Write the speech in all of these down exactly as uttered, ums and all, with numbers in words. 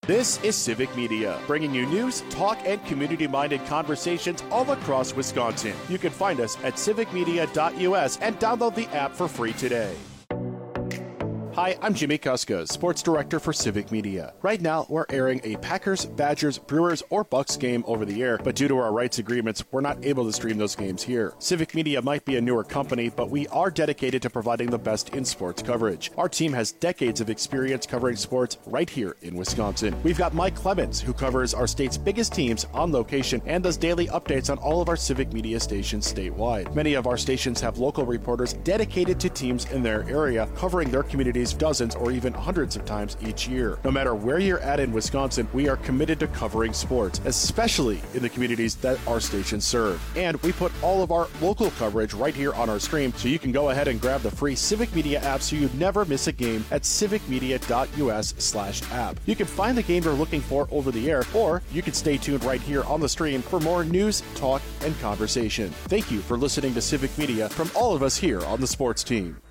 This is Civic Media, bringing you news, talk, and community-minded conversations all across Wisconsin. You can find us at civic media dot U S and download the app for free today. Hi, I'm Jimmy Kuska, Sports Director for Civic Media. Right now, we're airing a Packers, Badgers, Brewers, or Bucks game over the air, but due to our rights agreements, we're not able to stream those games here. Civic Media might be a newer company, but we are dedicated to providing the best in sports coverage. Our team has decades of experience covering sports right here in Wisconsin. We've got Mike Clemens, who covers our state's biggest teams on location and does daily updates on all of our Civic Media stations statewide. Many of our stations have local reporters dedicated to teams in their area, covering their communities dozens or even hundreds of times each year. No matter where you're at in Wisconsin, we are committed to covering sports, especially in the communities that our stations serve. And we put all of our local coverage right here on our stream, so you can go ahead and grab the free Civic Media app so you never miss a game at civic media dot U S slash app. You can find the game you're looking for over the air, or you can stay tuned right here on the stream for more news, talk, and conversation. Thank you for listening to Civic Media from all of us here on the sports team.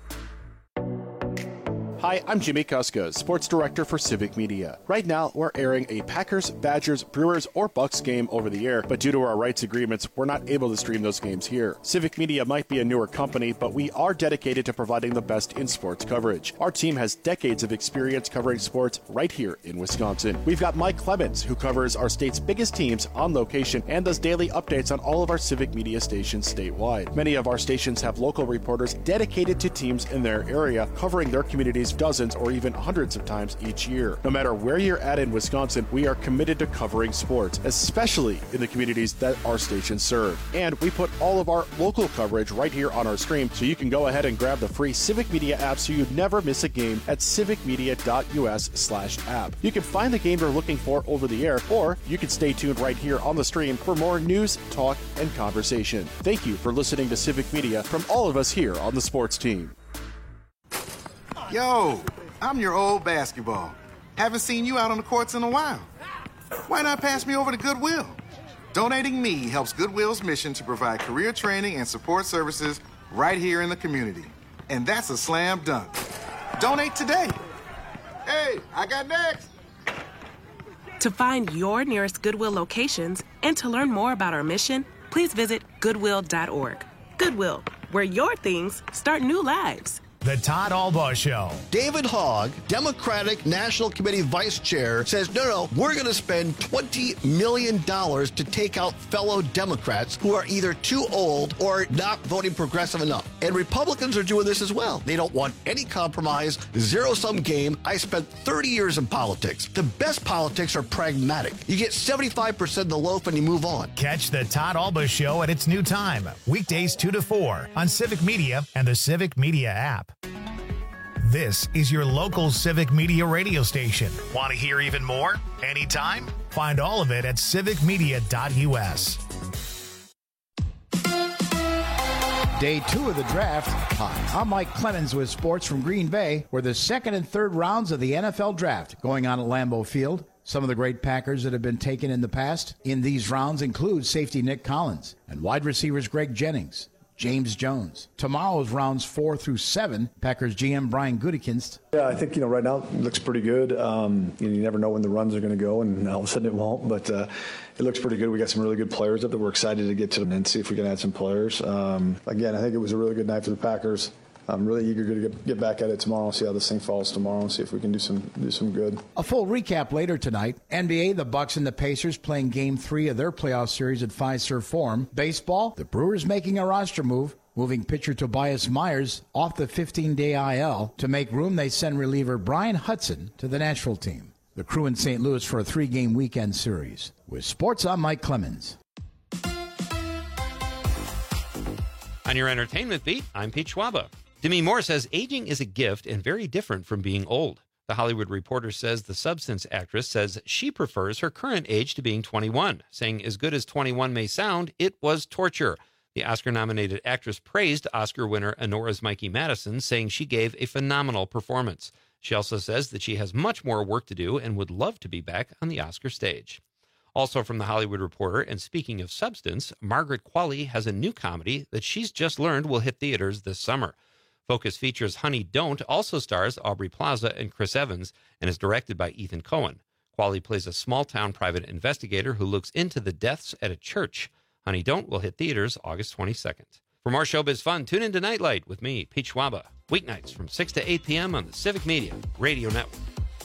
Hi, I'm Jimmy Kuska, Sports Director for Civic Media. Right now, we're airing a Packers, Badgers, Brewers, or Bucks game over the air, but due to our rights agreements, we're not able to stream those games here. Civic Media might be a newer company, but we are dedicated to providing the best in sports coverage. Our team has decades of experience covering sports right here in Wisconsin. We've got Mike Clemens, who covers our state's biggest teams on location and does daily updates on all of our Civic Media stations statewide. Many of our stations have local reporters dedicated to teams in their area, covering their communities dozens or even hundreds of times each year. No matter where you're at in Wisconsin, we are committed to covering sports, especially in the communities that our stations serve. And we put all of our local coverage right here on our stream, so you can go ahead and grab the free Civic Media app so you never miss a game at civic media dot U S slash app. You can find the game you're looking for over the air, or you can stay tuned right here on the stream for more news, talk, and conversation. Thank you for listening to Civic Media from all of us here on the sports team. Yo, I'm your old basketball. Haven't seen you out on the courts in a while. Why not pass me over to Goodwill? Donating me helps Goodwill's mission to provide career training and support services right here in the community. And that's a slam dunk. Donate today. Hey, I got next. To find your nearest Goodwill locations and to learn more about our mission, please visit goodwill dot org. Goodwill, where your things start new lives. The Todd Albaugh Show. David Hogg, Democratic National Committee Vice Chair, says, no, no, we're going to spend twenty million dollars to take out fellow Democrats who are either too old or not voting progressive enough. And Republicans are doing this as well. They don't want any compromise, zero-sum game. I spent thirty years in politics. The best politics are pragmatic. You get seventy-five percent of the loaf and you move on. Catch the Todd Albaugh Show at its new time, weekdays two to four on Civic Media and the Civic Media app. This is your local Civic Media radio station. Want to hear even more? Anytime? Find all of it at civic media dot U S. Day two of the draft. Hi, I'm Mike Clemens with sports from Green Bay, where the second and third rounds of the N F L draft going on at Lambeau Field. Some of the great Packers that have been taken in the past in these rounds include safety Nick Collins and wide receivers Greg Jennings, James Jones. Tomorrow's rounds four through seven, Packers G M Brian Gutekunst. Yeah, I think, you know, right now it looks pretty good. Um, you, know, you never know when the runs are going to go, and all of a sudden it won't, but uh, it looks pretty good. We got some really good players up that we're excited to get to them and see if we can add some players. Um, again, I think it was a really good night for the Packers. I'm really eager to get, get back at it tomorrow and see how this thing falls tomorrow and see if we can do some do some good. A full recap later tonight. N B A, the Bucks and the Pacers playing Game three of their playoff series at Fiserv Forum. Baseball, the Brewers making a roster move, moving pitcher Tobias Myers off the fifteen-day I L. To make room, they send reliever Brian Hudson to the Nashville team. The Crew in Saint Louis for a three-game weekend series. With sports, I'm Mike Clemens. On your entertainment beat, I'm Pete Schwaba. Demi Moore says aging is a gift and very different from being old. The Hollywood Reporter says the Substance actress says she prefers her current age to being twenty-one, saying as good as twenty-one may sound, it was torture. The Oscar-nominated actress praised Oscar winner Honora's Mikey Madison, saying she gave a phenomenal performance. She also says that she has much more work to do and would love to be back on the Oscar stage. Also from the Hollywood Reporter, and speaking of Substance, Margaret Qualley has a new comedy that she's just learned will hit theaters this summer. Focus features Honey Don't also stars Aubrey Plaza and Chris Evans and is directed by Ethan Coen. Qualley plays a small-town private investigator who looks into the deaths at a church. Honey Don't will hit theaters August twenty-second. For more showbiz fun, tune into Nightlight with me, Pete Schwaba, weeknights from six to eight p.m. on the Civic Media Radio Network.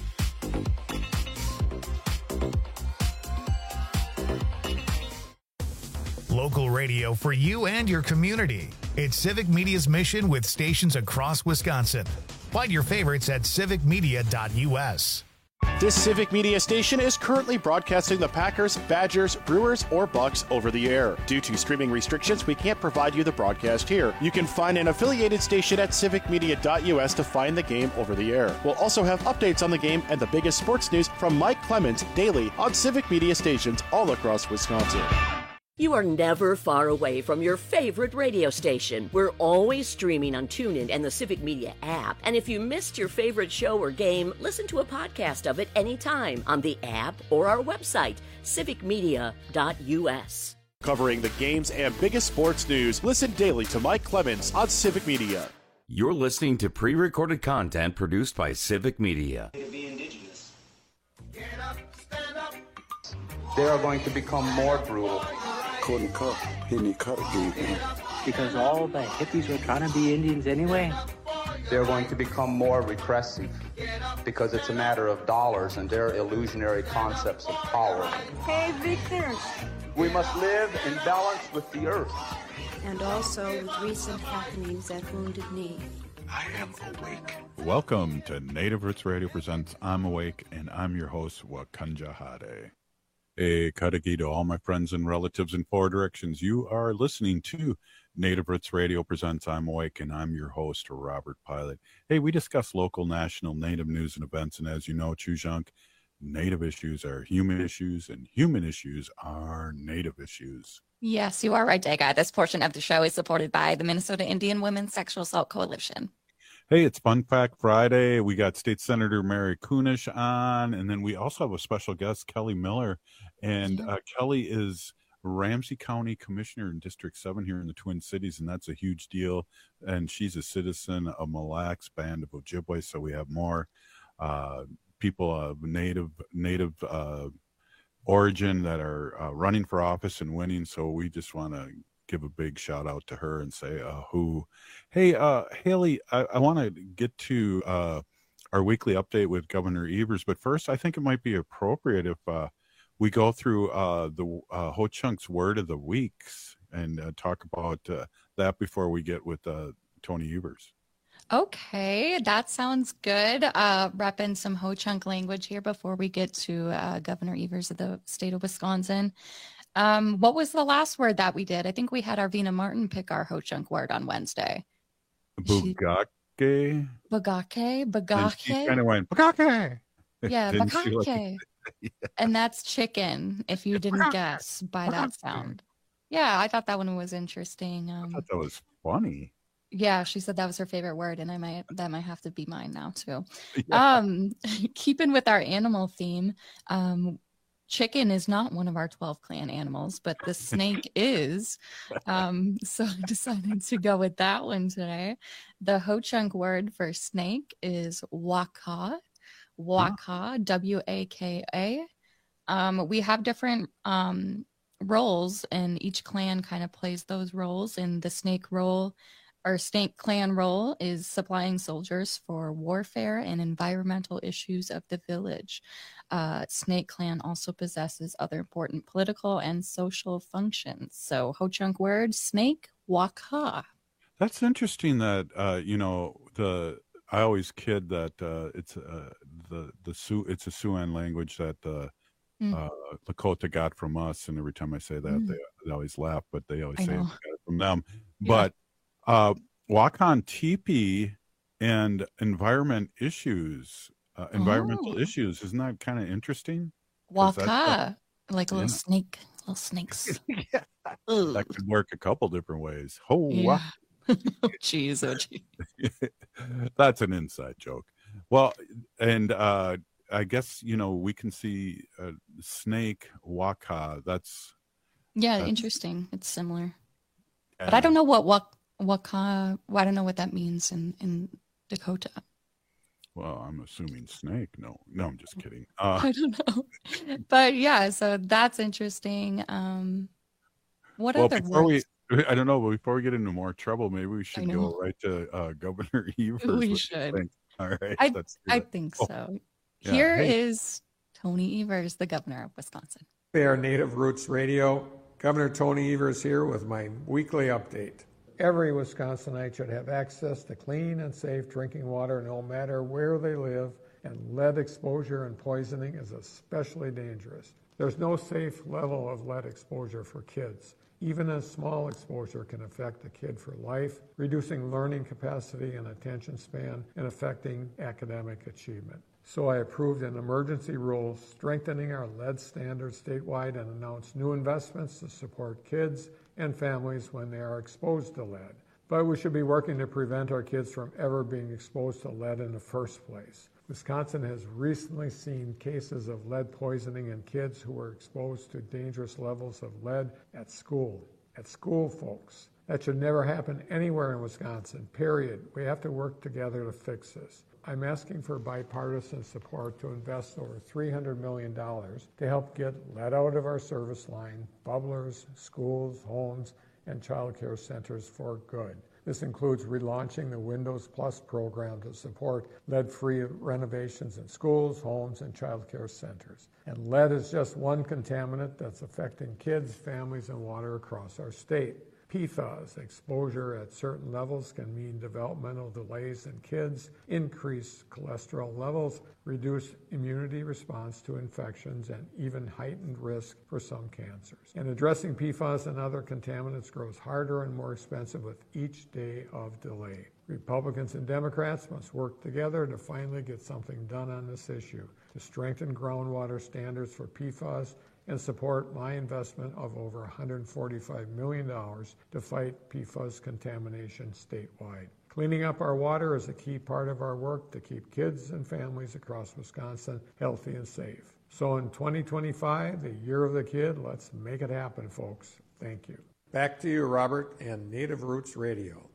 Local radio for you and your community. It's Civic Media's mission with stations across Wisconsin. Find your favorites at civic media dot u s. This Civic Media station is currently broadcasting the Packers, Badgers, Brewers, or Bucks over the air. Due to streaming restrictions, we can't provide you the broadcast here. You can find an affiliated station at civic media dot u s to find the game over the air. We'll also have updates on the game and the biggest sports news from Mike Clemens daily on Civic Media stations all across Wisconsin. You are never far away from your favorite radio station. We're always streaming on TuneIn and the Civic Media app. And if you missed your favorite show or game, listen to a podcast of it anytime on the app or our website, civic media dot u s. Covering the games and biggest sports news, listen daily to Mike Clemens on Civic Media. You're listening to pre-recorded content produced by Civic Media. They are going to become more brutal. Couldn't cut. He didn't cut again. Because all the hippies were trying to be Indians anyway. They're going to become more repressive because it's a matter of dollars and their illusionary concepts of power. Hey, Victor. We must live in balance with the earth. And also with recent happenings at Wounded Knee. I am awake. Welcome to Native Roots Radio presents I'm Awake, and I'm your host, Wakanja Hade. A Kadagi to all my friends and relatives in four directions. You are listening to Native Roots Radio presents I'm Awake, and I'm your host, Robert Pilot. Hey, we discuss local, national, Native news and events, and as you know, Chujunk, Native issues are human issues, and human issues are Native issues. Yes, you are right, Dega. This portion of the show is supported by the Minnesota Indian Women's Sexual Assault Coalition. Hey, it's Fun Fact Friday. We got State Senator Mary Kunesh on, and then we also have a special guest, Kelly Miller. And uh, Kelly is Ramsey County Commissioner in District seven here in the Twin Cities, and that's a huge deal. And she's a citizen of Mille Lacs Band of Ojibwe, so we have more uh, people of native native uh, origin that are uh, running for office and winning. So we just want to give a big shout out to her and say uh, who. Hey, uh, Haley, I, I want to get to uh, our weekly update with Governor Evers, but first I think it might be appropriate if uh, we go through uh, the uh, Ho-Chunk's Word of the Weeks and uh, talk about uh, that before we get with uh, Tony Evers. Okay, that sounds good. Uh, repping some Ho-Chunk language here before we get to uh, Governor Evers of the state of Wisconsin. Um, what was the last word that we did? I think we had Arvina Martin pick our Ho-Chunk word on Wednesday. Bugake. Bugake. Bugake. She kind of went, Bugake. Yeah, Bugake. Like yeah. And that's chicken, if you didn't guess by that sound. Yeah, I thought that one was interesting. Um, I thought that was funny. Yeah, she said that was her favorite word, and I might that might have to be mine now too. Yeah. Um, keeping with our animal theme, um, chicken is not one of our twelve clan animals, but the snake is. Um, so I decided to go with that one today. The Ho-Chunk word for snake is waka, waka, W A K A. Um, we have different um, roles, and each clan kind of plays those roles. And the snake role, or snake clan role, is supplying soldiers for warfare and environmental issues of the village. Uh, snake clan also possesses other important political and social functions. So Ho-Chunk word, snake, waka. That's interesting that, uh, you know, the, I always kid that uh, it's uh, the, the Sioux, it's a Siouan language that uh, mm. uh, Lakota got from us. And every time I say that, mm. they, they always laugh, but they always I say they got it from them. Yeah. But uh, Wakan Teepee and environment issues, uh, environmental oh. issues, isn't that kind of interesting? Waka, like a little yeah. snake, little snakes. Yeah. That could work a couple different ways. Oh, yeah. Oh, jeez, oh, geez. That's an inside joke. Well, and uh, I guess, you know, we can see uh, snake, waka. That's yeah, that's, interesting. It's similar, but I don't know what wak waka. Well, I don't know what that means in in Dakota. Well, I'm assuming snake. No, no, I'm just kidding. Uh, I don't know. But yeah, so that's interesting. Um, what well, other before words? we, I don't know, but before we get into more trouble, maybe we I should know. go right to uh, Governor Evers. We What do you should. think? All right, I let's do I it. think Oh, so. yeah. Here Hey. is Tony Evers, the governor of Wisconsin. They are Native Roots Radio. Governor Tony Evers here with my weekly update. Every Wisconsinite should have access to clean and safe drinking water no matter where they live, and lead exposure and poisoning is especially dangerous. There's no safe level of lead exposure for kids. Even a small exposure can affect a kid for life, reducing learning capacity and attention span and affecting academic achievement. So I approved an emergency rule strengthening our lead standards statewide and announced new investments to support kids and families when they are exposed to lead. But we should be working to prevent our kids from ever being exposed to lead in the first place. Wisconsin has recently seen cases of lead poisoning in kids who were exposed to dangerous levels of lead at school. At school, folks. That should never happen anywhere in Wisconsin, period. We have to work together to fix this. I'm asking for bipartisan support to invest over three hundred million dollars to help get lead out of our service line, bubblers, schools, homes, and child care centers for good. This includes relaunching the Windows Plus program to support lead-free renovations in schools, homes, and child care centers. And lead is just one contaminant that's affecting kids, families, and water across our state. P FAS exposure at certain levels can mean developmental delays in kids, increased cholesterol levels, reduced immunity response to infections, and even heightened risk for some cancers. And addressing P FAS and other contaminants grows harder and more expensive with each day of delay. Republicans and Democrats must work together to finally get something done on this issue, to strengthen groundwater standards for P FAS and support my investment of over one hundred forty-five million dollars to fight P FAS contamination statewide. Cleaning up our water is a key part of our work to keep kids and families across Wisconsin healthy and safe. So in twenty twenty-five, the year of the kid, let's make it happen, folks. Thank you. Back to you, Robert, and Native Roots Radio.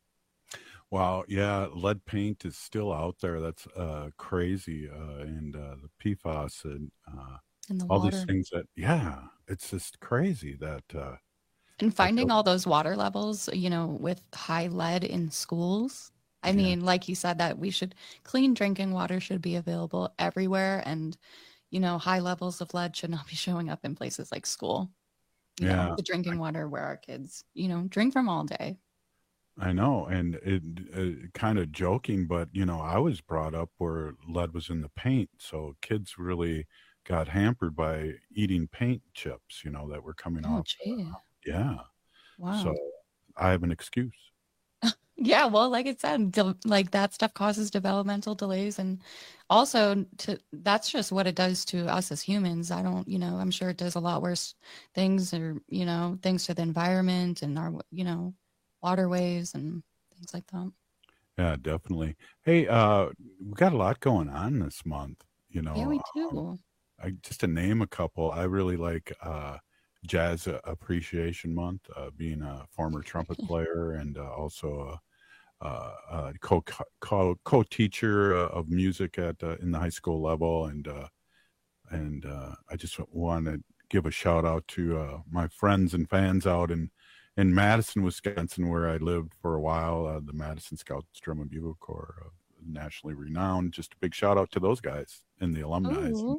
Wow, yeah, lead paint is still out there. That's uh, crazy, uh, and uh, the P FAS and uh, In the all water. these things that, yeah, it's just crazy that. Uh, And finding all those water levels, you know, with high lead in schools. I mean, like you said, that we should clean drinking water should be available everywhere. And, you know, high levels of lead should not be showing up in places like school. You Yeah. know, the drinking water where our kids, you know, drink from all day. I know, and it, it kind of joking, but you know, I was brought up where lead was in the paint, so kids really got hampered by eating paint chips, you know, that were coming Oh, off. gee. Yeah. Wow. So I have an excuse. Yeah, well, like it said, de- like that stuff causes developmental delays, and also to that's just what it does to us as humans. I don't, you know, I'm sure it does a lot worse things, or you know, things to the environment and our, you know, waterways and things like that. Yeah, definitely. Hey, uh, we got a lot going on this month. You know, Yeah, we um, do. I, just to name a couple, I really like uh, Jazz Appreciation Month, uh, being a former trumpet player and uh, also a, a, a co, co co teacher of music at uh, in the high school level, and uh, and uh, I just want to give a shout out to uh, my friends and fans out in in Madison, Wisconsin, where I lived for a while. Uh, the Madison Scouts Drum and Bugle Corps, uh, nationally renowned. Just a big shout out to those guys and the alumni. Ooh.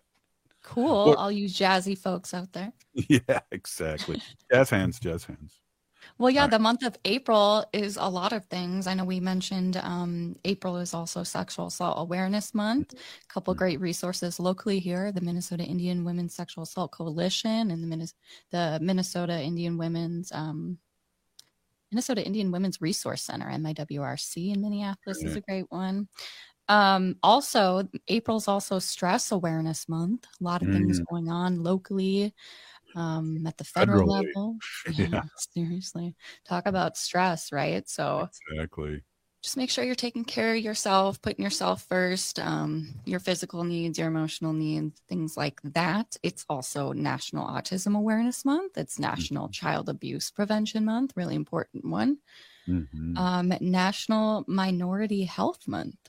Cool. All you jazzy folks out there. Yeah, exactly. Jazz hands, jazz hands. Well, yeah, the month of April is a lot of things. I know we mentioned um, April is also Sexual Assault Awareness Month. A couple great resources locally here: the Minnesota Indian Women's Sexual Assault Coalition and the, Minnes- the Minnesota Indian Women's um, Minnesota Indian Women's Resource Center, M I W R C, in Minneapolis is a great one. Um, also, April's also Stress Awareness Month. A lot of things Mm. going on locally. Um, at the federal Federally. level. Yeah, Yeah. seriously. Talk about stress, right? So Exactly. just make sure you're taking care of yourself, putting yourself first, um, your physical needs, your emotional needs, things like that. It's also National Autism Awareness Month. It's National Child Abuse Prevention Month, really important one. Mhm. Um, National Minority Health Month.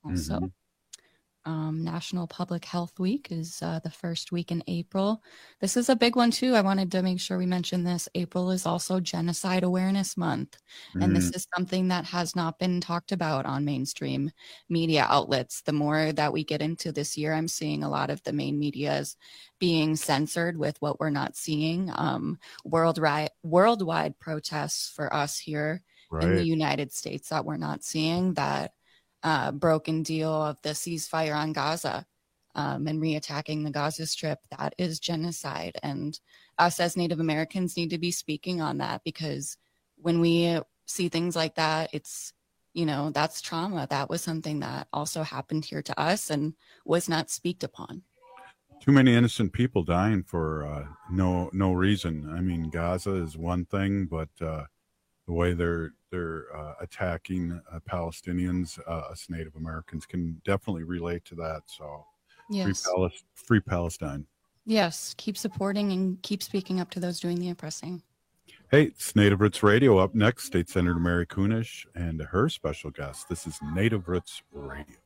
Also, Mm-hmm. Um, National Public Health Week is uh, the first week in April. This is a big one too. I wanted to make sure we mentioned this. April is also Genocide Awareness Month. And Mm. this is something that has not been talked about on mainstream media outlets. The more that we get into this year, I'm seeing a lot of the main medias being censored with what we're not seeing. Um, worldwide, worldwide protests for us here in the Right. United States that we're not seeing, that Uh, broken deal of the ceasefire on Gaza um, and reattacking the Gaza Strip, that is genocide. And us as Native Americans need to be speaking on that, because when we see things like that, it's, you know, that's trauma. That was something that also happened here to us and was not speaked upon. Too many innocent people dying for uh, no no reason. I mean, Gaza is one thing, but uh, the way they're they're uh, attacking uh, Palestinians, uh, us Native Americans can definitely relate to that. So, Yes. free, Palis- free Palestine. Yes. Keep supporting and keep speaking up to those doing the oppressing. Hey, it's Native Roots Radio. Up next, State Senator Mary Kunesh and her special guest. This is Native Roots Radio.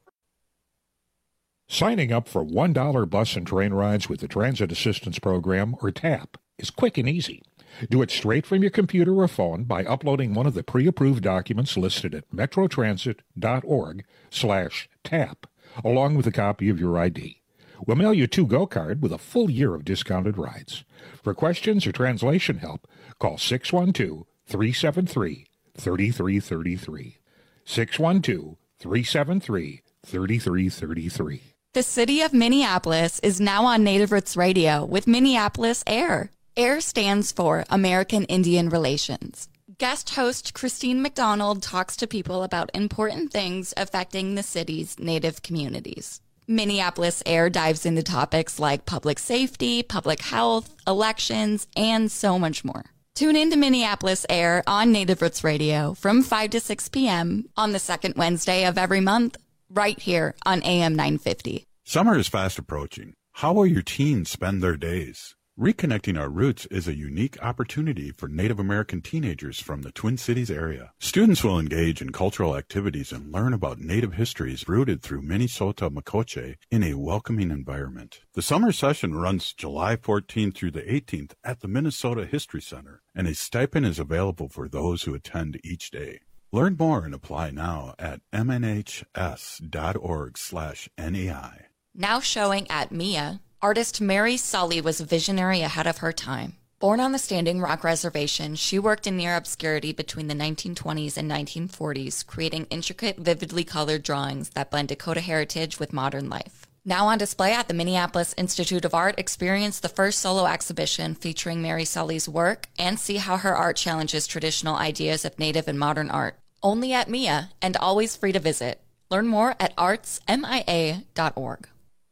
Signing up for one dollar bus and train rides with the Transit Assistance Program, or TAP, is quick and easy. Do it straight from your computer or phone by uploading one of the pre-approved documents listed at metrotransit.org slash tap, along with a copy of your I D. We'll mail you a to-go card with a full year of discounted rides. For questions or translation help, call six one two, three seven three, three three three three. six one two, three seven three, three three three three. The city of Minneapolis is now on Native Roots Radio with Minneapolis Air. AIR stands for American Indian Relations. Guest host Christine McDonald talks to people about important things affecting the city's Native communities. Minneapolis Air dives into topics like public safety, public health, elections, and so much more. Tune in to Minneapolis Air on Native Roots Radio from five to six p.m. on the second Wednesday of every month, right here on A M nine fifty. Summer is fast approaching. How will your teens spend their days? Reconnecting Our Roots is a unique opportunity for Native American teenagers from the Twin Cities area. Students will engage in cultural activities and learn about Native histories rooted through Minnesota Makoche in a welcoming environment. The summer session runs July fourteenth through the eighteenth at the Minnesota History Center, and a stipend is available for those who attend each day. Learn more and apply now at m n h s dot org slash N A I. Now showing at M I A, artist Mary Sully was a visionary ahead of her time. Born on the Standing Rock Reservation, she worked in near obscurity between the nineteen twenties and nineteen forties, creating intricate, vividly colored drawings that blend Dakota heritage with modern life. Now on display at the Minneapolis Institute of Art, experience the first solo exhibition featuring Mary Sully's work and see how her art challenges traditional ideas of Native and modern art. Only at M I A, and always free to visit. Learn more at arts m i a dot org.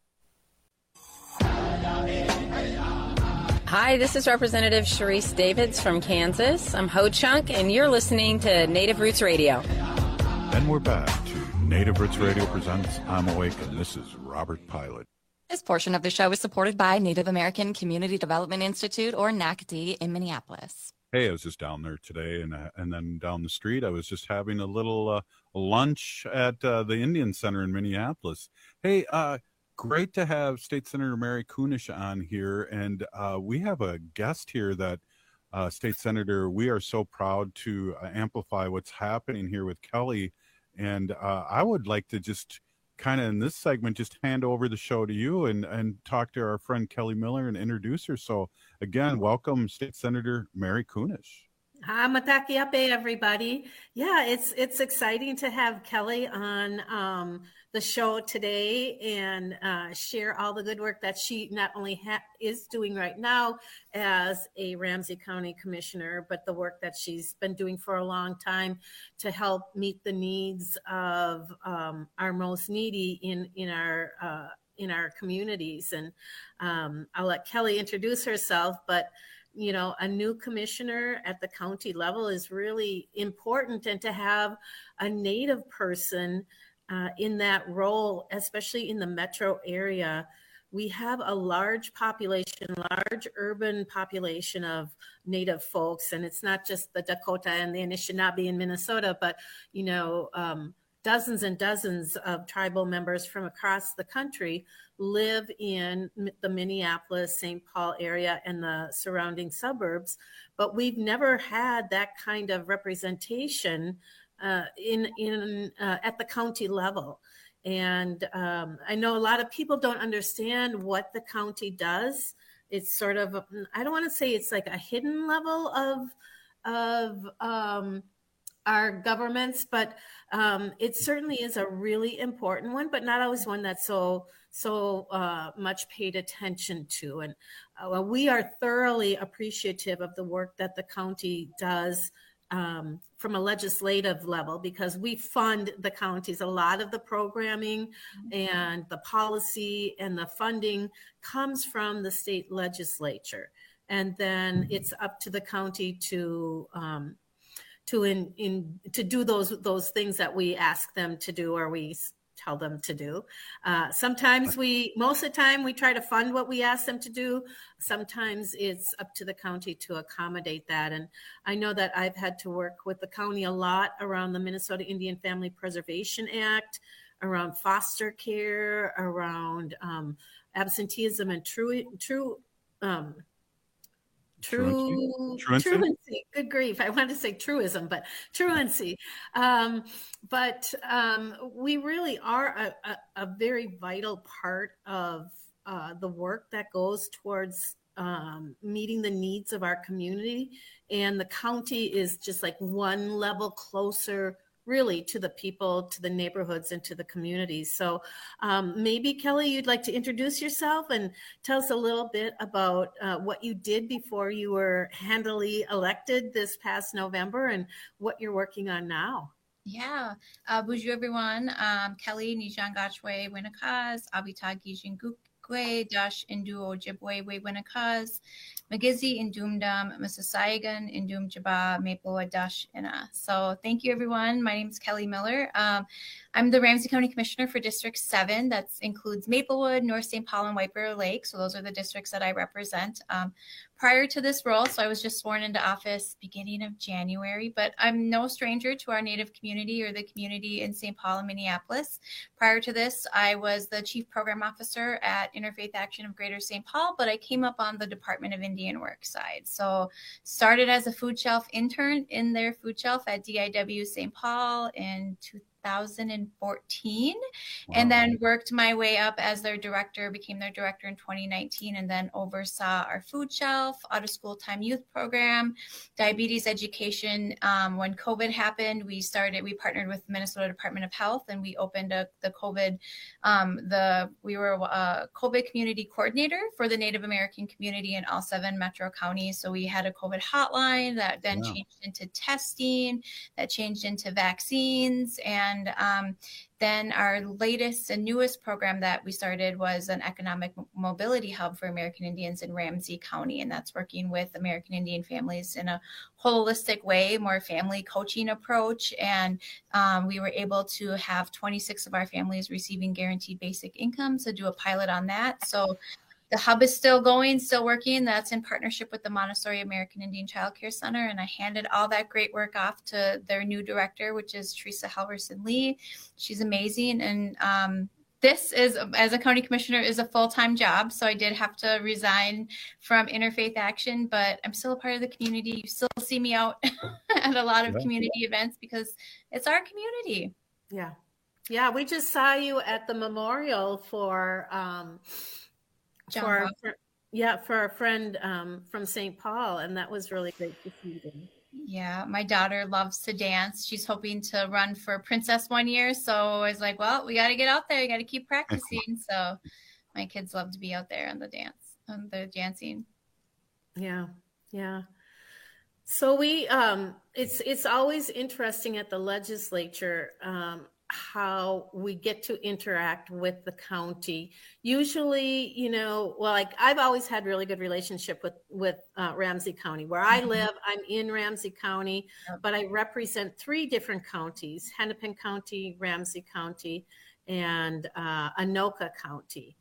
Hi, this is Representative Sharice Davids from Kansas. I'm Ho Chunk, and you're listening to Native Roots Radio. And we're back to Native Roots Radio presents I'm Awake, and this is Robert Pilot. This portion of the show is supported by Native American Community Development Institute, or N A C D, in Minneapolis. Hey, I was just down there today, and uh, and then down the street, I was just having a little uh, lunch at uh, the Indian Center in Minneapolis. Hey, uh, great to have State Senator Mary Kunesh on here, and uh, we have a guest here that, uh, State Senator, we are so proud to uh, amplify what's happening here with Kelly, and uh, I would like to just kind of in this segment just hand over the show to you and, and talk to our friend Kelly Miller and introduce her. So again, welcome State Senator Mary Kunesh. Hi, Matakiape, everybody. Yeah, it's it's exciting to have Kelly on um, the show today and uh, share all the good work that she not only ha- is doing right now as a Ramsey County Commissioner, but the work that she's been doing for a long time to help meet the needs of um, our most needy in in our uh, in our communities. And um, I'll let Kelly introduce herself, but you know, a new commissioner at the county level is really important, and to have a Native person uh, in that role, especially in the metro area. We have a large population, large urban population of Native folks, and it's not just the Dakota and the Anishinaabe in Minnesota, but, you know, um, dozens and dozens of tribal members from across the country live in the Minneapolis, Saint Paul area and the surrounding suburbs, but we've never had that kind of representation uh, in in uh, at the county level. And um, I know a lot of people don't understand what the county does. It's sort of, I don't want to say it's like a hidden level of of um, our governments, but um, it certainly is a really important one, but not always one that's so so uh, much paid attention to. And uh, we are thoroughly appreciative of the work that the county does um, from a legislative level, because we fund the counties. A lot of the programming and the policy and the funding comes from the state legislature. And then it's up to the county to um, to in, in to do those those things that we ask them to do, or we tell them to do. Uh, sometimes we, most of the time, we try to fund what we ask them to do. Sometimes it's up to the county to accommodate that. And I know that I've had to work with the county a lot around the Minnesota Indian Family Preservation Act, around foster care, around um, absenteeism and true true. Um, True, truancy. truancy. Good grief. I wanted to say truism, but truancy. Um, but um, we really are a, a, a very vital part of uh, the work that goes towards um, meeting the needs of our community. And the county is just like one level closer, really, to the people, to the neighborhoods, and to the communities. So um, maybe, Kelly, you'd like to introduce yourself and tell us a little bit about uh, what you did before you were handily elected this past November and what you're working on now. Yeah. Uh, bonjour, everyone. Um, Kelly Nijangachwe Winakaz, Abita Gijingukwe, Dash Indu Ojibwe Winakaz, Magizi Indumdam, Mississaugan Indum Jaba Maple Dash Ina. So thank you, everyone. My name is Kelly Miller. Um, I'm the Ramsey County Commissioner for District seven. That includes Maplewood, North Saint Paul, and White Bear Lake. So those are the districts that I represent. Um, prior to this role, so I was just sworn into office beginning of January, but I'm no stranger to our Native community or the community in Saint Paul and Minneapolis. Prior to this, I was the Chief Program Officer at Interfaith Action of Greater Saint Paul, but I came up on the Department of Indian Work side. So started as a food shelf intern in their food shelf at D I W Saint Paul in two thousand fourteen, wow. And then worked my way up as their director, became their director in twenty nineteen, and then oversaw our food shelf, out of school time youth program, diabetes education. Um, when COVID happened, we started, we partnered with Minnesota Department of Health, and we opened a, the COVID, um, the, we were a COVID community coordinator for the Native American community in all seven metro counties. So we had a COVID hotline that then wow. changed into testing, that changed into vaccines, and And um, then our latest and newest program that we started was an economic mobility hub for American Indians in Ramsey County. And that's working with American Indian families in a holistic way, more family coaching approach. And um, we were able to have twenty-six of our families receiving guaranteed basic income. So do a pilot on that. So the hub is still going, still working. That's in partnership with the Montessori American Indian Child Care Center. And I handed all that great work off to their new director, which is Teresa Halverson Lee. She's amazing. And um, this is, as a county commissioner, is a full-time job. So I did have to resign from Interfaith Action, but I'm still a part of the community. You still see me out at a lot of yeah. community events because it's our community. Yeah. Yeah. We just saw you at the memorial for, um, For, for yeah, for our friend um, from Saint Paul, and that was really great to see them. Yeah, my daughter loves to dance. She's hoping to run for princess one year, so I was like, "Well, we got to get out there. You got to keep practicing." So, my kids love to be out there on the dance, on the dancing. Yeah, yeah. So we, um, it's it's always interesting at the legislature. Um, how we get to interact with the county. Usually, you know, well, like I've always had really good relationship with, with uh, Ramsey County. Where I live, I'm in Ramsey County, but I represent three different counties: Hennepin County, Ramsey County, and uh, Anoka County.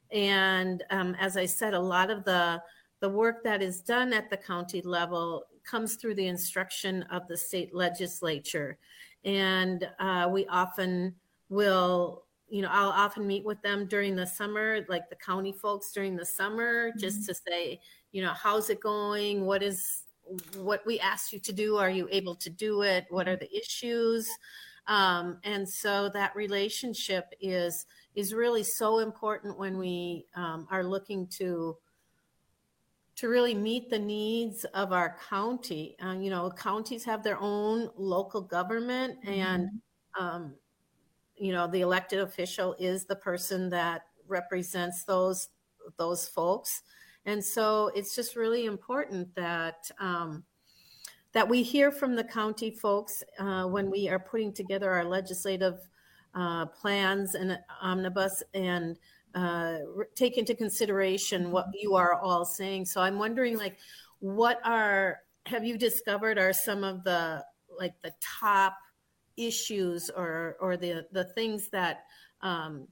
And um, as I said, a lot of the, the work that is done at the county level comes through the instruction of the state legislature. And uh, we often will, you know, I'll often meet with them during the summer, like the county folks during the summer, mm-hmm. just to say, you know, how's it going? What is, what we asked you to do? Are you able to do it? What are the issues? Um, and so that relationship is, is really so important when we um, are looking to, to really meet the needs of our county. Uh, you know, counties have their own local government, mm-hmm. and, um, you know, the elected official is the person that represents those, those folks. And so it's just really important that, um, that we hear from the county folks uh, when we are putting together our legislative uh, plans and omnibus, and uh, take into consideration what you are all saying. So I'm wondering, like, what are, have you discovered are some of the, like, the top issues or or the the things that um,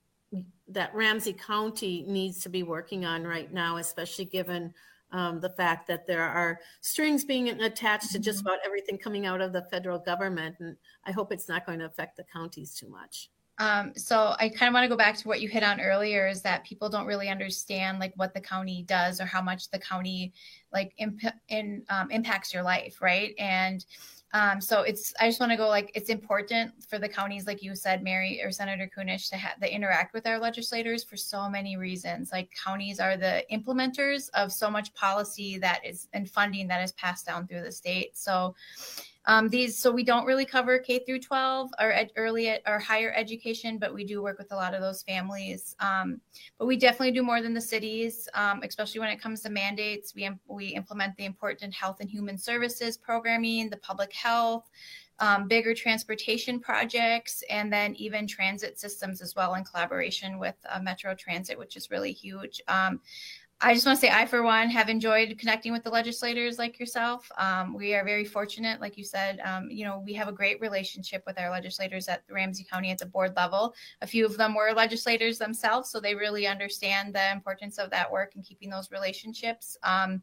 that Ramsey County needs to be working on right now, especially given um, the fact that there are strings being attached to just about everything coming out of the federal government. And I hope it's not going to affect the counties too much. Um, so I kind of want to go back to what you hit on earlier, is that people don't really understand like what the county does or how much the county like imp- in, um, impacts your life. Right. And Um, so it's, I just want to go like, it's important for the counties, like you said, Mary or Senator Kunish, to have, they interact with our legislators for so many reasons. Like counties are the implementers of so much policy that is, and funding that is passed down through the state. So Um, these, so we don't really cover K through twelve or ed, early ed, or higher education, but we do work with a lot of those families. Um, but we definitely do more than the cities, um, especially when it comes to mandates. We we implement the important health and human services programming, the public health, um, bigger transportation projects, and then even transit systems as well in collaboration with uh, Metro Transit, which is really huge. Um, I just want to say I, for one, have enjoyed connecting with the legislators like yourself. Um, we are very fortunate, like you said, um, you know, we have a great relationship with our legislators at Ramsey County at the board level. A few of them were legislators themselves, so they really understand the importance of that work and keeping those relationships. Um,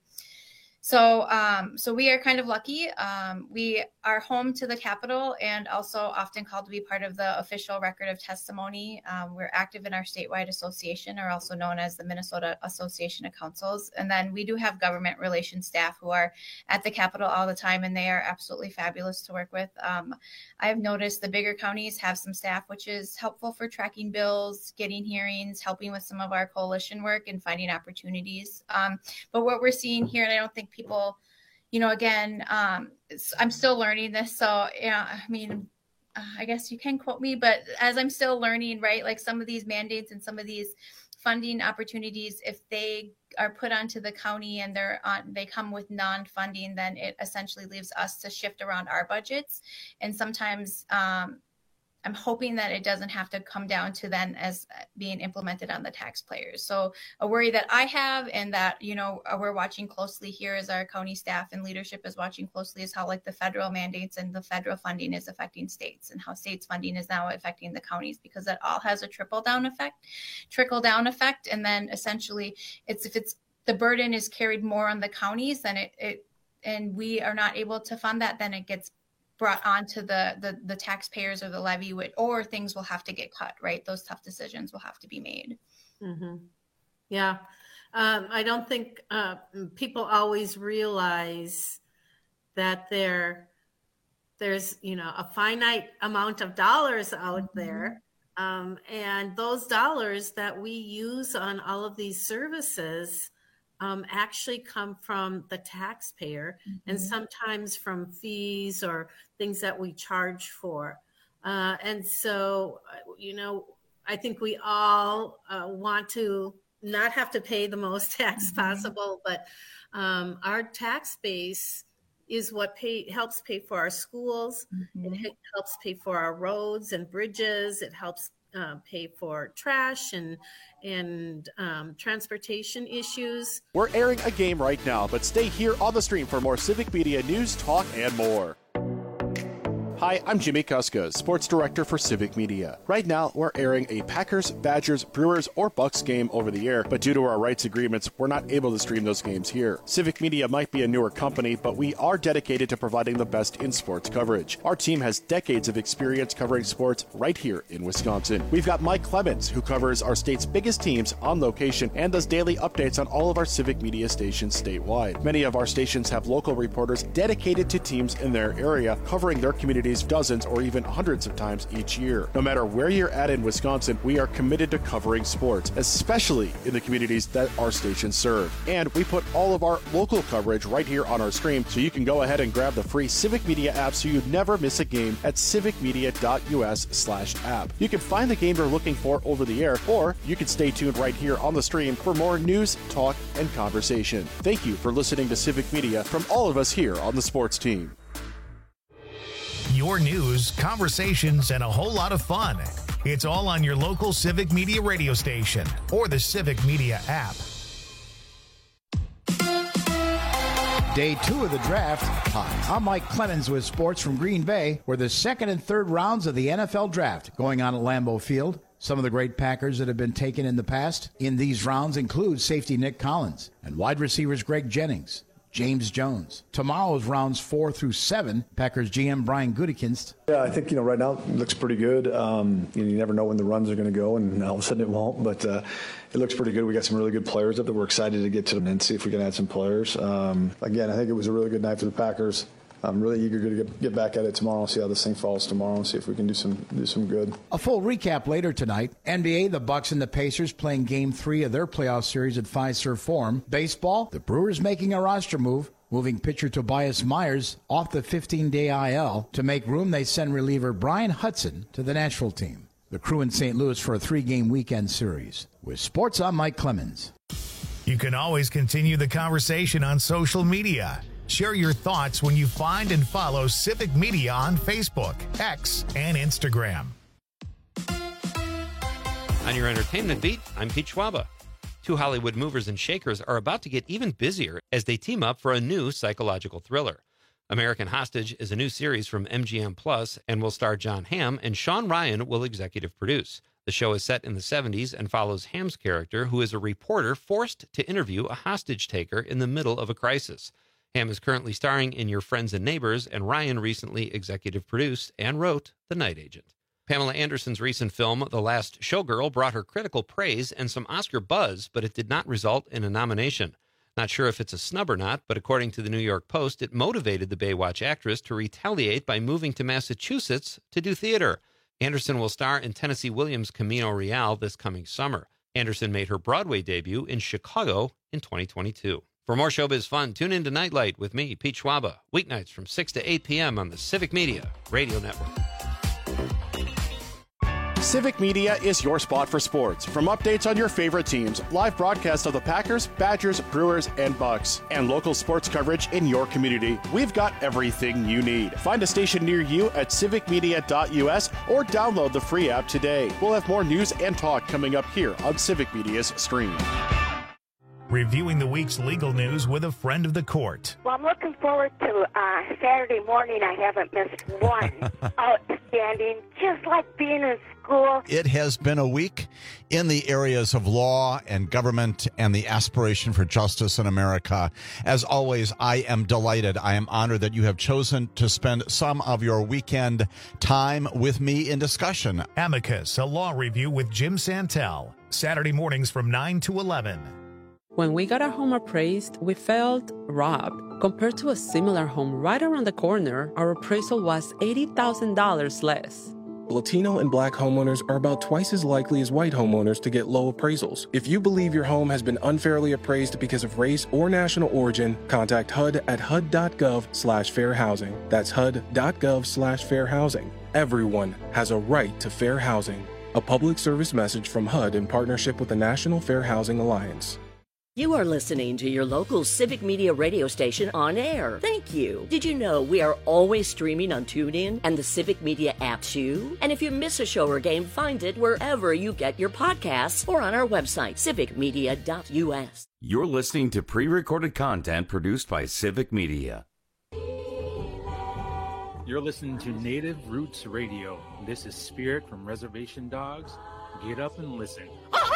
So, um, so we are kind of lucky. Um, we are home to the Capitol and also often called to be part of the official record of testimony. Um, we're active in our statewide association, or also known as the Minnesota Association of Councils. And then we do have government relations staff who are at the Capitol all the time, and they are absolutely fabulous to work with. Um, I've noticed the bigger counties have some staff, which is helpful for tracking bills, getting hearings, helping with some of our coalition work and finding opportunities. Um, but what we're seeing here, and I don't think people, you know, again, um, I'm still learning this. So, yeah, I mean, uh, I guess you can quote me, but as I'm still learning, right, like some of these mandates and some of these funding opportunities, if they are put onto the county and they're on, they come with non-funding, then it essentially leaves us to shift around our budgets. And sometimes, um, I'm hoping that it doesn't have to come down to then as being implemented on the taxpayers. So a worry that I have, and that, you know, we're watching closely here as our county staff and leadership is watching closely, is how like the federal mandates and the federal funding is affecting states, and how states funding is now affecting the counties, because that all has a trickle down effect, trickle down effect. And then essentially it's, if it's, the burden is carried more on the counties, then it, it, and we are not able to fund that, then it gets brought onto the, the the taxpayers or the levy, or things will have to get cut, right? Those tough decisions will have to be made. Mm-hmm. Yeah. Um, I don't think uh, people always realize that there, there's, you know, a finite amount of dollars out mm-hmm. there. Um, and those dollars that we use on all of these services Um, actually come from the taxpayer, mm-hmm. and sometimes from fees or things that we charge for. Uh, and so, you know, I think we all uh, want to not have to pay the most tax mm-hmm. possible, but um, our tax base is what pay, helps pay for our schools. Mm-hmm. It helps pay for our roads and bridges. It helps Uh, pay for trash and and um, transportation issues. We're airing a game right now, but stay here on the stream for more Civic Media news, talk, and more. Hi, I'm Jimmy Kuska, Sports Director for Civic Media. Right now, we're airing a Packers, Badgers, Brewers, or Bucks game over the air, but due to our rights agreements, we're not able to stream those games here. Civic Media might be a newer company, but we are dedicated to providing the best in sports coverage. Our team has decades of experience covering sports right here in Wisconsin. We've got Mike Clemens, who covers our state's biggest teams on location and does daily updates on all of our Civic Media stations statewide. Many of our stations have local reporters dedicated to teams in their area, covering their communities dozens or even hundreds of times each year. No matter where you're at in Wisconsin, we are committed to covering sports, especially in the communities that our stations serve. And we put all of our local coverage right here on our stream, so you can go ahead and grab the free Civic Media app so you never miss a game at civicmedia.us slash app. You can find the game you're looking for over the air, or you can stay tuned right here on the stream for more news, talk, and conversation. Thank you for listening to Civic Media from all of us here on the sports team. Your news, conversations, and a whole lot of fun. It's all on your local Civic Media radio station or the Civic Media app. Day two of the draft. Hi, I'm Mike Clemens with sports from Green Bay, where the second and third rounds of the N F L draft going on at Lambeau Field. Some of the great Packers that have been taken in the past in these rounds include safety Nick Collins and wide receivers Greg Jennings, James Jones. Tomorrow's rounds four through seven, Packers G M Brian Gutekunst. Yeah, I think, you know, right now it looks pretty good. Um, you know, you never know when the runs are going to go, and all of a sudden it won't, but uh, it looks pretty good. We got some really good players up there. We're excited to get to them and see if we can add some players. Um, again, I think it was a really good night for the Packers. I'm really eager to get, get back at it tomorrow and see how this thing falls tomorrow and see if we can do some do some good. A full recap later tonight. N B A, the Bucks and the Pacers playing Game three of their playoff series at Fiserv Forum. Baseball, the Brewers making a roster move, moving pitcher Tobias Myers off the fifteen-day I L. To make room, they send reliever Brian Hudson to the Nashville team. The Crew in Saint Louis for a three-game weekend series. With sports, I'm Mike Clemens. You can always continue the conversation on social media. Share your thoughts when you find and follow Civic Media on Facebook, X, and Instagram. On your entertainment beat, I'm Pete Schwaba. Two Hollywood movers and shakers are about to get even busier as they team up for a new psychological thriller. American Hostage is a new series from M G M Plus and will star Jon Hamm, and Sean Ryan will executive produce. The show is set in the seventies and follows Hamm's character, who is a reporter forced to interview a hostage taker in the middle of a crisis. Hamm is currently starring in Your Friends and Neighbors, and Ryan recently executive produced and wrote The Night Agent. Pamela Anderson's recent film, The Last Showgirl, brought her critical praise and some Oscar buzz, but it did not result in a nomination. Not sure if it's a snub or not, but according to the New York Post, it motivated the Baywatch actress to retaliate by moving to Massachusetts to do theater. Anderson will star in Tennessee Williams' Camino Real this coming summer. Anderson made her Broadway debut in Chicago in twenty twenty-two. For more showbiz fun, tune in to Nightlight with me, Pete Schwaba, weeknights from six to eight p.m. on the Civic Media Radio Network. Civic Media is your spot for sports. From updates on your favorite teams, live broadcasts of the Packers, Badgers, Brewers, and Bucks, and local sports coverage in your community, we've got everything you need. Find a station near you at civicmedia.us or download the free app today. We'll have more news and talk coming up here on Civic Media's stream. Reviewing the week's legal news with a friend of the court. Well, I'm looking forward to uh, Saturday morning. I haven't missed one. Outstanding, just like being in school. It has been a week in the areas of law and government and the aspiration for justice in America. As always, I am delighted. I am honored that you have chosen to spend some of your weekend time with me in discussion. Amicus, a law review with Jim Santel. Saturday mornings from nine to eleven. When we got our home appraised, we felt robbed. Compared to a similar home right around the corner, our appraisal was eighty thousand dollars less. Latino and Black homeowners are about twice as likely as white homeowners to get low appraisals. If you believe your home has been unfairly appraised because of race or national origin, contact H U D at H U D dot gov slash fair housing. That's H U D dot gov slash fair housing. Everyone has a right to fair housing. A public service message from H U D in partnership with the National Fair Housing Alliance. You are listening to your local Civic Media radio station on air. Thank you. Did you know we are always streaming on TuneIn and the Civic Media app too? And if you miss a show or game, find it wherever you get your podcasts or on our website, civic media dot u s. You're listening to pre-recorded content produced by Civic Media. You're listening to Native Roots Radio. This is Spirit from Reservation Dogs. Get up and listen.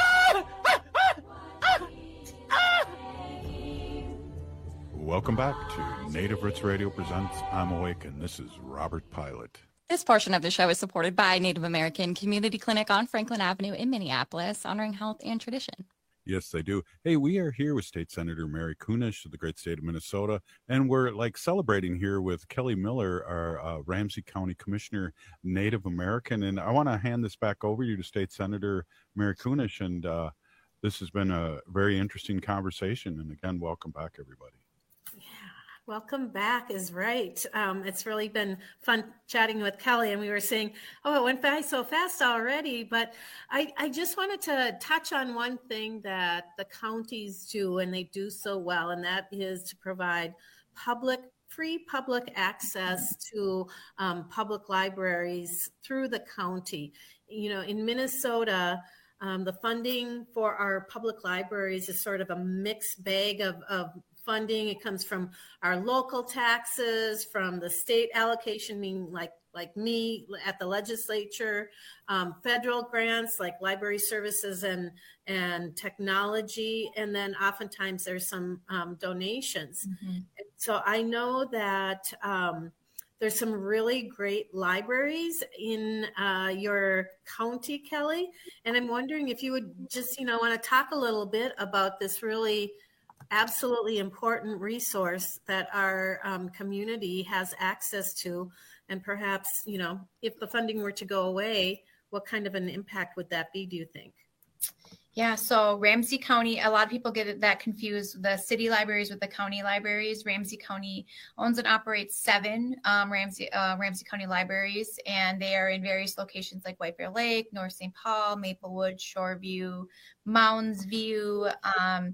Welcome back to Native Roots Radio presents I'm Awake, and this is Robert Pilot. This portion of the show is supported by Native American Community Clinic on Franklin Avenue in Minneapolis, honoring health and tradition. Yes, they do. Hey, we are here with State Senator Mary Kunesh of the great state of Minnesota, and we're like celebrating here with Kelly Miller, our uh, Ramsey County Commissioner, Native American. And I want to hand this back over to you to State Senator Mary Kunesh, and uh, this has been a very interesting conversation. And again, welcome back, everybody. Welcome back is right. Um, it's really been fun chatting with Kelly, and we were saying, oh, it went by so fast already. But I, I just wanted to touch on one thing that the counties do, and they do so well, and that is to provide public, free public access to um, public libraries through the county. You know, in Minnesota, um, the funding for our public libraries is sort of a mixed bag of, of funding. It comes from our local taxes, from the state allocation, meaning like like me at the legislature, um, federal grants like library services and and technology, and then oftentimes there's some um, donations. Mm-hmm. So I know that um, there's some really great libraries in uh, your county, Kelly, and I'm wondering if you would just, you know, want to talk a little bit about this really absolutely important resource that our um, community has access to, and perhaps, you know, if the funding were to go away, what kind of an impact would that be, do you think? Yeah, so Ramsey County, a lot of people get that confused, the city libraries with the county libraries. Ramsey County owns and operates seven um, Ramsey uh, Ramsey County libraries, and they are in various locations like White Bear Lake, North Saint Paul, Maplewood, Shoreview, Mounds View, um,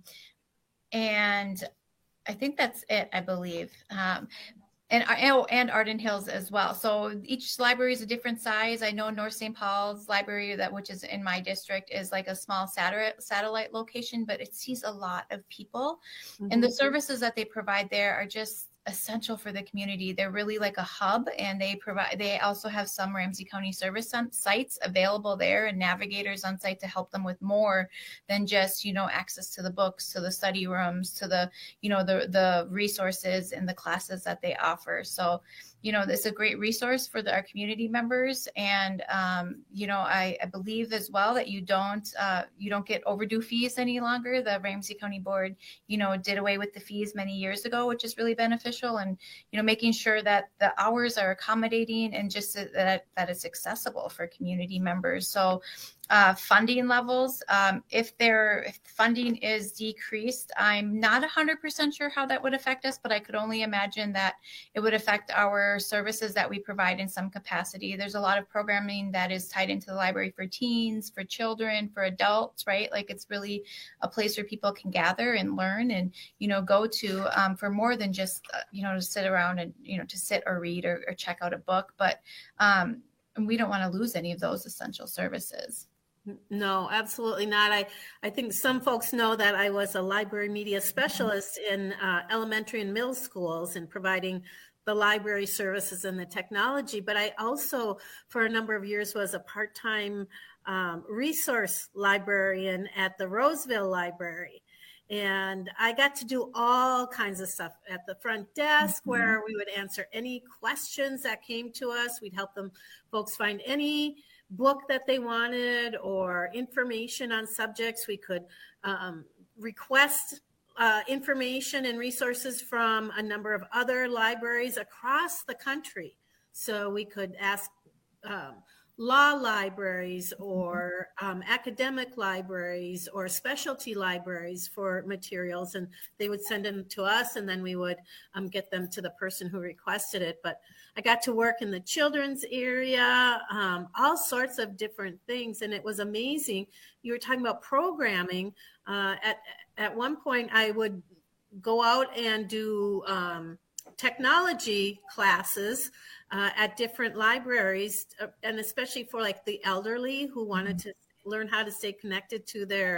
and I think that's it, I believe. Um, and, oh, and Arden Hills as well. So each library is a different size. I know North Saint Paul's library, that which is in my district, is like a small satellite satellite location, but it sees a lot of people. Mm-hmm. And the services that they provide there are just essential for the community. They're really like a hub, and they provide, they also have some Ramsey County service sites available there and navigators on site to help them with more than just, you know, access to the books, to the study rooms, to the, you know, the, the resources and the classes that they offer. So, you know, it's a great resource for the, our community members. And, um, you know, I, I believe as well that you don't, uh, you don't get overdue fees any longer. The Ramsey County Board, you know, did away with the fees many years ago, which is really beneficial. And, you know, making sure that the hours are accommodating and just that, that it's accessible for community members. So, Uh, funding levels, um, if there if funding is decreased, I'm not one hundred percent sure how that would affect us, but I could only imagine that it would affect our services that we provide in some capacity. There's a lot of programming that is tied into the library for teens, for children, for adults, right? Like it's really a place where people can gather and learn and, you know, go to um, for more than just, uh, you know, to sit around and, you know, to sit or read or, or check out a book. But um, we don't want to lose any of those essential services. No, absolutely not. I, I think some folks know that I was a library media specialist in uh, elementary and middle schools and providing the library services and the technology. But I also, for a number of years, was a part-time um, resource librarian at the Roseville Library. And I got to do all kinds of stuff at the front desk, mm-hmm. where we would answer any questions that came to us. We'd help them folks find any book that they wanted or information on subjects. We could um, request uh, information and resources from a number of other libraries across the country. So we could ask um, law libraries or um, academic libraries or specialty libraries for materials, and they would send them to us, and then we would um, get them to the person who requested it. But I got to work in the children's area, um, all sorts of different things, and it was amazing. You were talking about programming. Uh, at at one point, I would go out and do um, technology classes uh, at different libraries, and especially for like the elderly who wanted to learn how to stay connected to their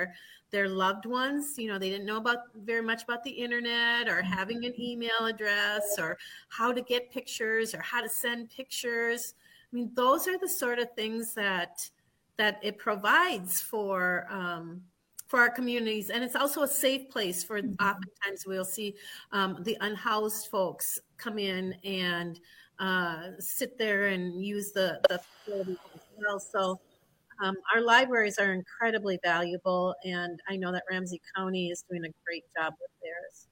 their loved ones. You know, they didn't know about very much about the internet or having an email address or how to get pictures or how to send pictures. I mean, those are the sort of things that that it provides for um, for our communities. And it's also a safe place for, oftentimes we'll see um, the unhoused folks come in and uh, sit there and use the, the facilities as well. So um, our libraries are incredibly valuable, and I know that Ramsey County is doing a great job with theirs.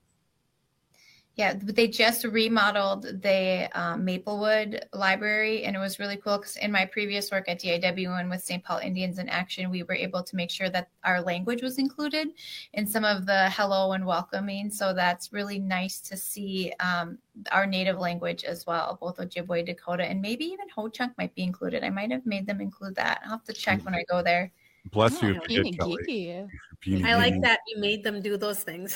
Yeah, but they just remodeled the um, Maplewood Library, and it was really cool because in my previous work at D I W and with Saint Paul Indians in Action, we were able to make sure that our language was included in some of the hello and welcoming. So that's really nice to see um, our native language as well, both Ojibwe, Dakota, and maybe even Ho-Chunk might be included. I might have made them include that. I'll have to check when I go there. Bless Oh, you. if you beanie did, Kelly. geeky. Beanie I like geeky. that you made them do those things.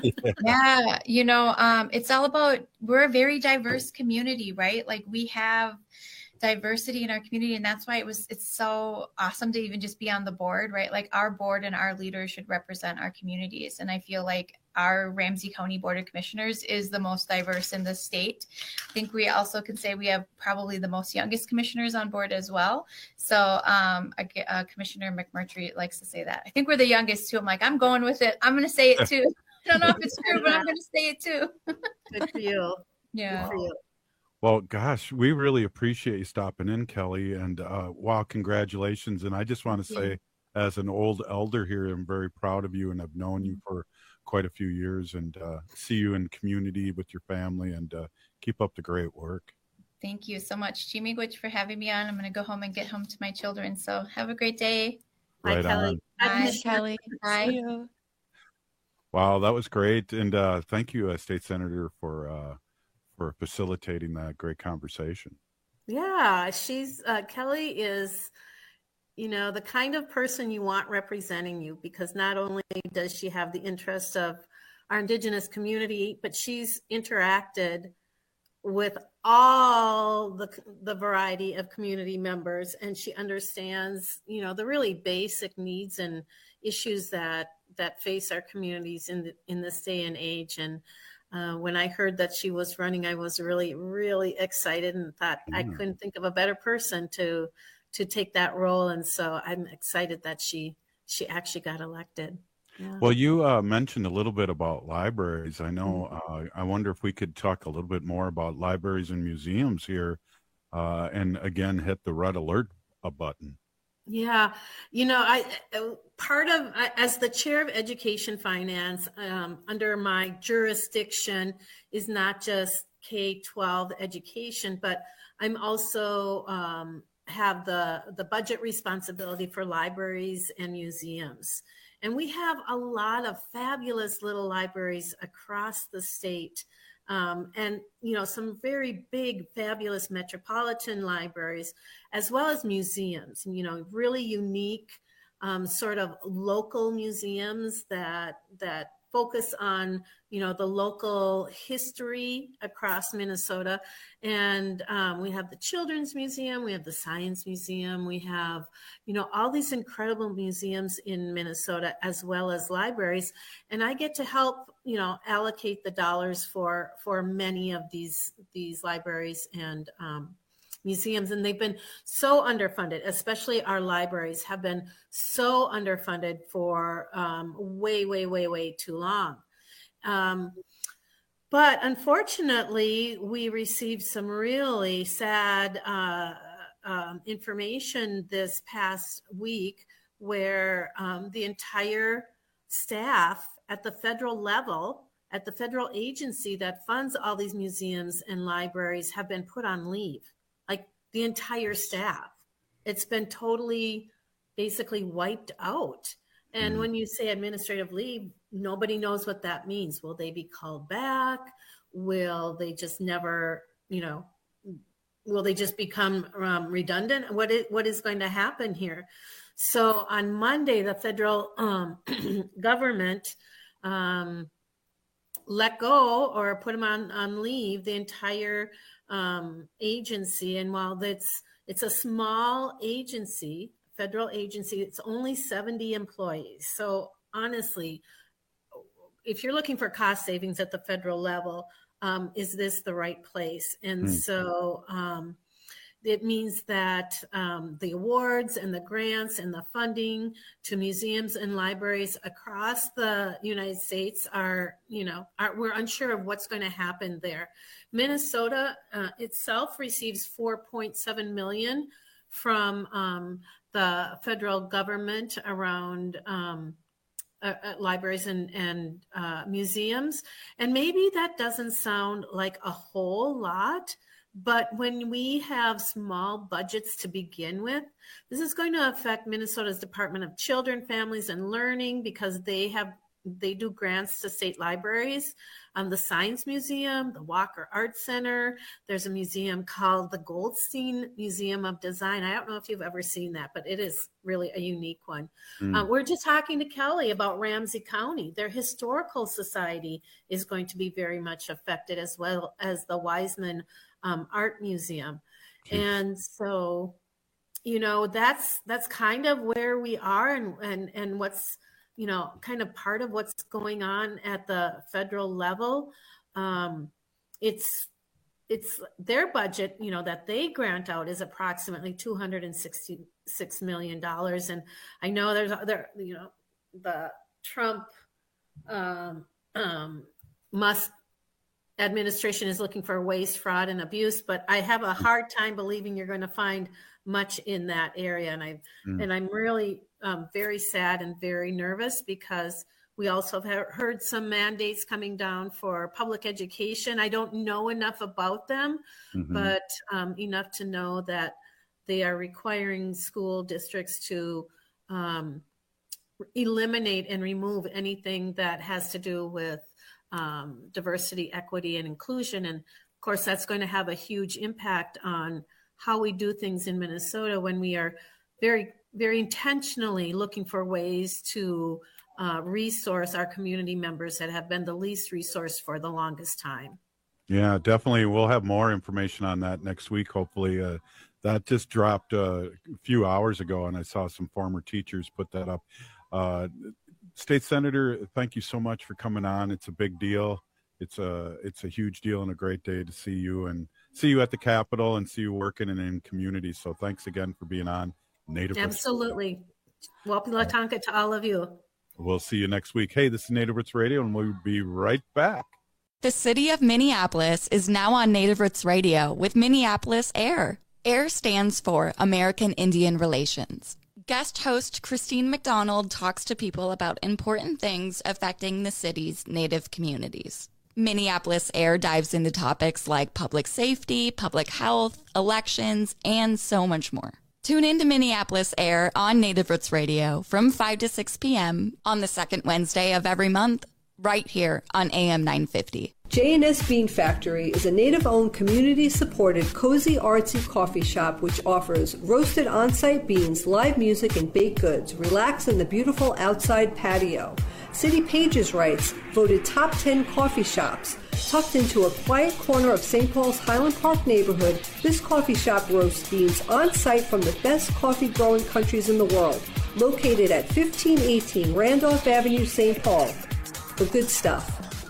Yeah, you know, um, it's all about, we're a very diverse community, right? Like we have diversity in our community, and that's why it was it's so awesome to even just be on the board, right? Like our board and our leaders should represent our communities, and I feel like our Ramsey County Board of Commissioners is the most diverse in the state. I think we also can say we have probably the most youngest commissioners on board as well. So um, a, a Commissioner McMurtry likes to say that. I think we're the youngest too. I'm like, I'm going with it. I'm going to say it too. I don't know if it's true, but I'm going to say it too. Good for you. Yeah. Good for you. Well, gosh, we really appreciate you stopping in, Kelly. And uh, wow, congratulations. And I just want to Thank you. say, as an old elder here, I'm very proud of you, and I've known you for quite a few years, and uh, see you in community with your family, and uh, keep up the great work. Thank you so much, Chimigwich, for having me on. I'm going to go home and get home to my children. So have a great day. Right on. Bye, Kelly. Bye. See you. Wow, that was great. And uh, thank you, uh, State Senator, for uh, for facilitating that great conversation. Yeah, she's uh, Kelly is, you know, the kind of person you want representing you, because not only does she have the interest of our Indigenous community, but she's interacted with all the the variety of community members, and she understands, you know, the really basic needs and issues that that face our communities in the, in this day and age. And uh, when I heard that she was running, I was really, really excited and thought I Mm. couldn't think of a better person to to take that role. And so I'm excited that she she actually got elected. Yeah. Well, you uh, mentioned a little bit about libraries. I know, uh, I wonder if we could talk a little bit more about libraries and museums here, uh, and again, hit the red alert uh, button. Yeah, you know, I uh, part of I- as the chair of education finance um, under my jurisdiction is not just K twelve education, but I'm also um, have the the budget responsibility for libraries and museums. And we have a lot of fabulous little libraries across the state. Um, and, you know, some very big, fabulous metropolitan libraries, as well as museums, you know, really unique um, sort of local museums that that focus on, you know, the local history across Minnesota. And um, we have the Children's Museum, we have the Science Museum, we have, you know, all these incredible museums in Minnesota, as well as libraries. And I get to help, you know, allocate the dollars for for many of these these libraries and um, museums. And they've been so underfunded, especially our libraries have been so underfunded for um, way, way, way, way too long. Um, but unfortunately, we received some really sad uh, um, information this past week where um, the entire staff at the federal level, at the federal agency that funds all these museums and libraries, have been put on leave. Like the entire staff, it's been totally basically wiped out. And when you say administrative leave, nobody knows what that means. Will they be called back? Will they just never, you know, will they just become um, redundant? What is, what is going to happen here? So on Monday, the federal um, government um, let go or put them on, on leave, the entire um, agency. And while it's, it's a small agency, federal agency, it's only seventy employees. So honestly, if you're looking for cost savings at the federal level, um, is this the right place? And mm. so um, it means that um, the awards and the grants and the funding to museums and libraries across the United States are, you know, are, we're unsure of what's going to happen there. Minnesota uh, itself receives four point seven million dollars from um, the federal government around um, uh, uh, libraries and, and uh, museums. And maybe that doesn't sound like a whole lot, but when we have small budgets to begin with, this is going to affect Minnesota's Department of Children, Families, and Learning, because they have they do grants to state libraries, um, the Science Museum, the Walker Art Center. There's a museum called the Goldstein Museum of Design. I don't know if you've ever seen that, but it is really a unique one. Mm. Uh, we're just talking to Kelly about Ramsey County. Their historical society is going to be very much affected, as well as the Wiseman um, Art Museum. Okay. And so, you know, that's that's kind of where we are, and and and what's, you know, kind of part of what's going on at the federal level. Um, it's it's their budget, you know, that they grant out is approximately two hundred sixty-six million dollars. And I know there's other, you know, the Trump um, um, Musk administration is looking for waste, fraud, and abuse, but I have a hard time believing you're going to find much in that area. And I mm. and I'm really um, very sad and very nervous, because we also have heard some mandates coming down for public education. I don't know enough about them, mm-hmm. but um, enough to know that they are requiring school districts to um, eliminate and remove anything that has to do with um, diversity, equity, and inclusion. And of course, that's going to have a huge impact on how we do things in Minnesota, when we are very, very intentionally looking for ways to uh, resource our community members that have been the least resourced for the longest time. Yeah, definitely. We'll have more information on that next week, hopefully. Uh, that just dropped uh, a few hours ago, and I saw some former teachers put that up. Uh, State Senator, thank you so much for coming on. It's a big deal. It's a it's a huge deal, and a great day to see you and see you at the Capitol and see you working in, in communities. So thanks again for being on Native Roots. Absolutely. Welcome to to all of you. We'll see you next week. Hey, this is Native Roots Radio, and we'll be right back. The city of Minneapolis is now on Native Roots Radio with Minneapolis AIR. AIR stands for American Indian Relations. Guest host Christine McDonald talks to people about important things affecting the city's Native communities. Minneapolis AIR dives into topics like public safety, public health, elections, and so much more. Tune in to Minneapolis AIR on Native Roots Radio from five to six p.m. on the second Wednesday of every month, right here on A M nine fifty. J and S Bean Factory is a Native-owned, community-supported, cozy, artsy coffee shop which offers roasted on-site beans, live music, and baked goods. Relax in the beautiful outside patio. City Pages writes, voted top ten coffee shops. Tucked into a quiet corner of Saint Paul's Highland Park neighborhood, this coffee shop roasts beans on-site from the best coffee-growing countries in the world. Located at fifteen eighteen Randolph Avenue, Saint Paul. The good stuff.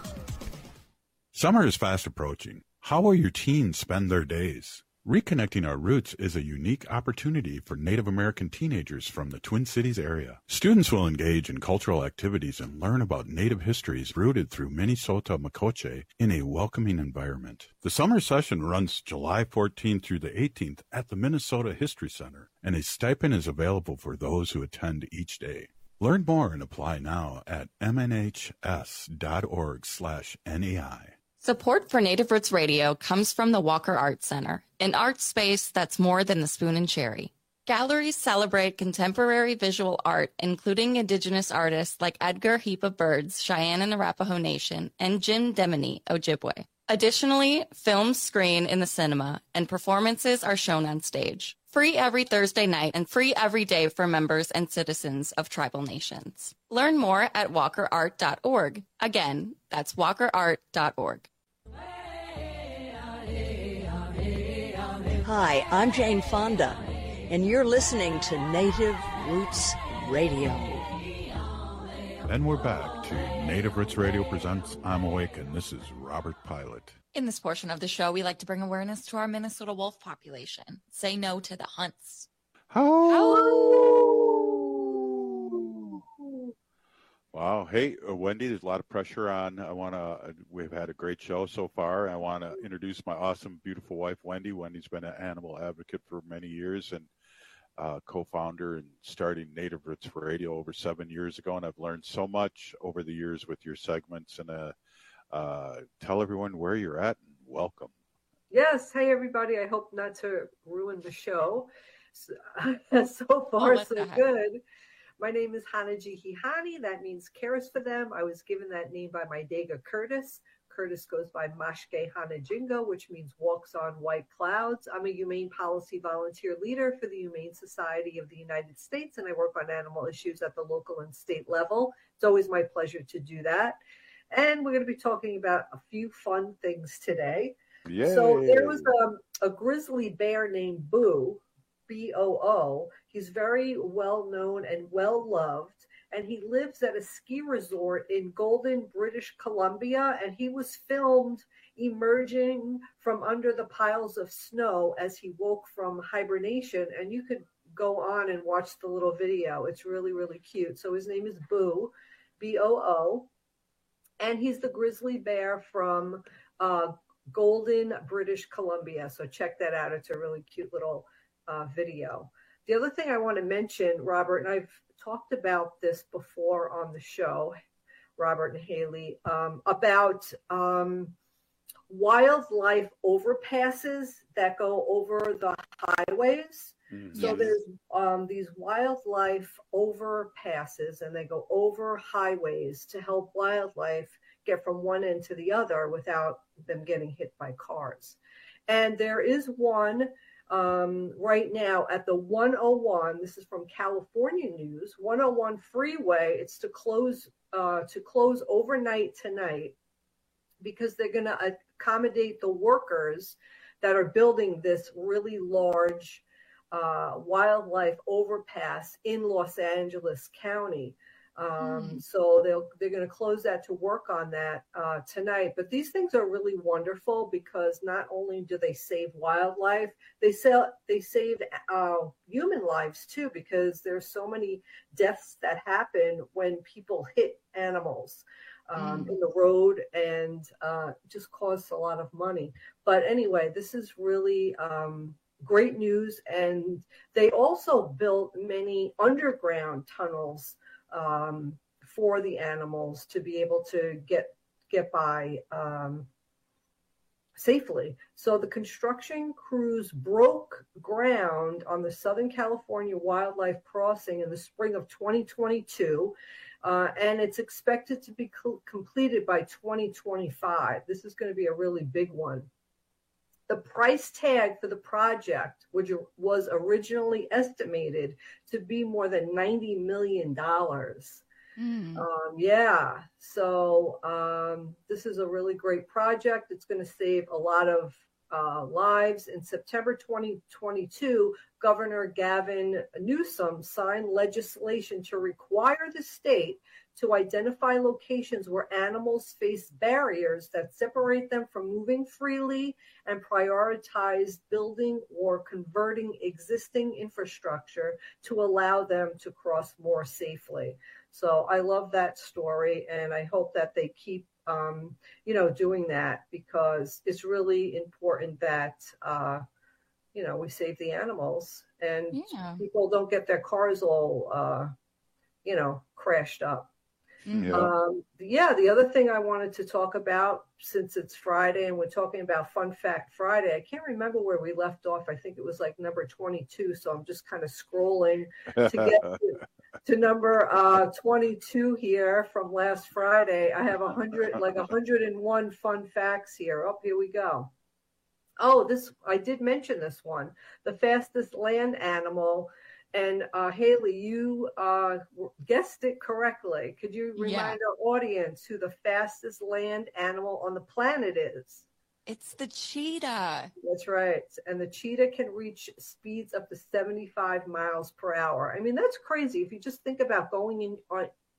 Summer is fast approaching. How will your teens spend their days? Reconnecting Our Roots is a unique opportunity for Native American teenagers from the Twin Cities area. Students will engage in cultural activities and learn about Native histories rooted through Minnesota Makoche in a welcoming environment. The summer session runs July fourteenth through the eighteenth at the Minnesota History Center, and a stipend is available for those who attend each day. Learn more and apply now at m n h s dot org slash N A I. Support for Native Roots Radio comes from the Walker Art Center, an art space that's more than the spoon and cherry. Galleries celebrate contemporary visual art, including Indigenous artists like Edgar Heap of Birds, Cheyenne and Arapaho Nation, and Jim Demini, Ojibwe. Additionally, films screen in the cinema, and performances are shown on stage. Free every Thursday night and free every day for members and citizens of tribal nations. Learn more at walker art dot org. Again, that's walker art dot org. Hi, I'm Jane Fonda, and you're listening to Native Roots Radio. And we're back to Native Roots Radio presents I'm Awakened. This is Robert Pilot. In this portion of the show, we like to bring awareness to our Minnesota wolf population. Say no to the hunts. Oh. Wow. Hey, uh, Wendy, there's a lot of pressure on. I want to, uh, we've had a great show so far. I want to introduce my awesome, beautiful wife, Wendy. Wendy's been an animal advocate for many years and uh, co-founder and starting Native Roots Radio over seven years ago. And I've learned so much over the years with your segments. And uh, uh, tell everyone where you're at and welcome. Yes. Hey, everybody. I hope not to ruin the show. So, so far, Oh, so good. My name is Hanaji Hihani. That means cares for them. I was given that name by my Dega Curtis. Curtis goes by Mashke Hanajingo, which means walks on white clouds. I'm a humane policy volunteer leader for the Humane Society of the United States, and I work on animal issues at the local and state level. It's always my pleasure to do that. And we're going to be talking about a few fun things today. Yay. So there was um, a grizzly bear named Boo, B O O. He's very well known and well loved. And he lives at a ski resort in Golden, British Columbia. And he was filmed emerging from under the piles of snow as he woke from hibernation. And you could go on and watch the little video. It's really, really cute. So his name is Boo, B O O. And he's the grizzly bear from uh, Golden, British Columbia. So check that out. It's a really cute little uh, video. The other thing I want to mention, Robert, and I've talked about this before on the show, Robert and Haley, um, about um, wildlife overpasses that go over the highways. Mm-hmm. So there's um, these wildlife overpasses, and they go over highways to help wildlife get from one end to the other without them getting hit by cars. And there is one um, right now at the one oh one. This is from California News. one oh one freeway. It's to close uh, to close overnight tonight because they're going to accommodate the workers that are building this really large uh, wildlife overpass in Los Angeles County. Um, mm. So they'll, they're going to close that to work on that uh, tonight. But these things are really wonderful because not only do they save wildlife, they sell, they save uh, human lives too, because there's so many deaths that happen when people hit animals um, mm. in the road and uh, just costs a lot of money. But anyway, this is really um, great news. And they also built many underground tunnels Um, for the animals to be able to get get by um, safely. So the construction crews broke ground on the Southern California Wildlife Crossing in the spring of twenty twenty-two, uh, and it's expected to be co- completed by twenty twenty-five. This is going to be a really big one. The price tag for the project, which was originally estimated to be more than ninety million dollars. Mm. Um, yeah, so um, this is a really great project. It's going to save a lot of uh, lives. In September twenty twenty-two, Governor Gavin Newsom signed legislation to require the state to identify locations where animals face barriers that separate them from moving freely and prioritize building or converting existing infrastructure to allow them to cross more safely. So I love that story, and I hope that they keep, um, you know, doing that because it's really important that, uh, you know, we save the animals and yeah. people don't get their cars all, uh, you know, crashed up. Yeah. Um, yeah, the other thing I wanted to talk about, since it's Friday and we're talking about Fun Fact Friday, I can't remember where we left off. I think it was like number twenty-two. So I'm just kind of scrolling to get to, to number uh, twenty-two here from last Friday. I have a hundred, like one hundred one fun facts here. Oh, here we go. Oh, this, I did mention this one. The fastest land animal. And uh, Haley, you uh, guessed it correctly. Could you remind yeah. our audience who the fastest land animal on the planet is? It's the cheetah. That's right. And the cheetah can reach speeds up to seventy-five miles per hour. I mean, that's crazy. If you just think about going in on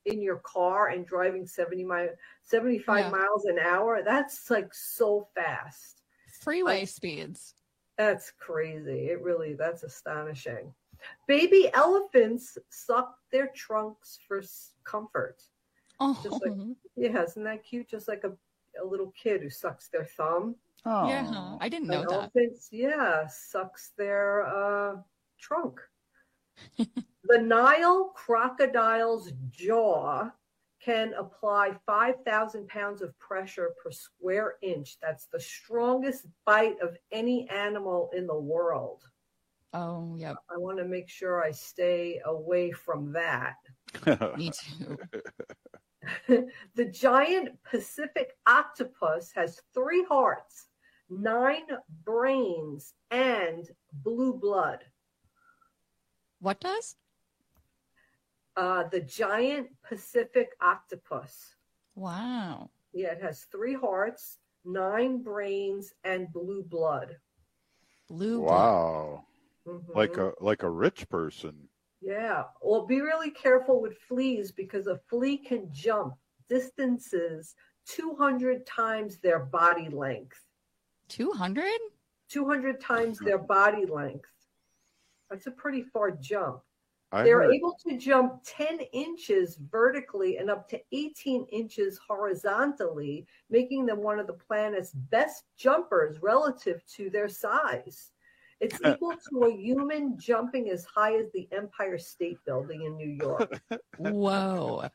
in your car and driving seventy mi- seventy-five Yeah. miles an hour. That's like so fast. Freeway Like, speeds. That's crazy. It really, that's astonishing. Baby elephants suck their trunks for s- comfort. Oh, Just like, yeah, isn't that cute? Just like a, a little kid who sucks their thumb. Oh. yeah. I didn't know An that. elephant, yeah, sucks their uh, trunk. The Nile crocodile's jaw can apply five thousand pounds of pressure per square inch. That's the strongest bite of any animal in the world. Oh, yep. I want to make sure I stay away from that. Me too. The giant Pacific octopus has three hearts, nine brains, and blue blood. What does? Uh, the giant Pacific octopus. Wow. Yeah, it has three hearts, nine brains, and blue blood. Blue blood. Wow. Mhm. Like a like a rich person. Yeah. Well, be really careful with fleas because a flea can jump distances two hundred times their body length. two hundred? two hundred times their body length. That's a pretty far jump. I They're heard- able to jump ten inches vertically and up to eighteen inches horizontally, making them one of the planet's best jumpers relative to their size. It's equal to a human jumping as high as the Empire State Building in New York. Whoa.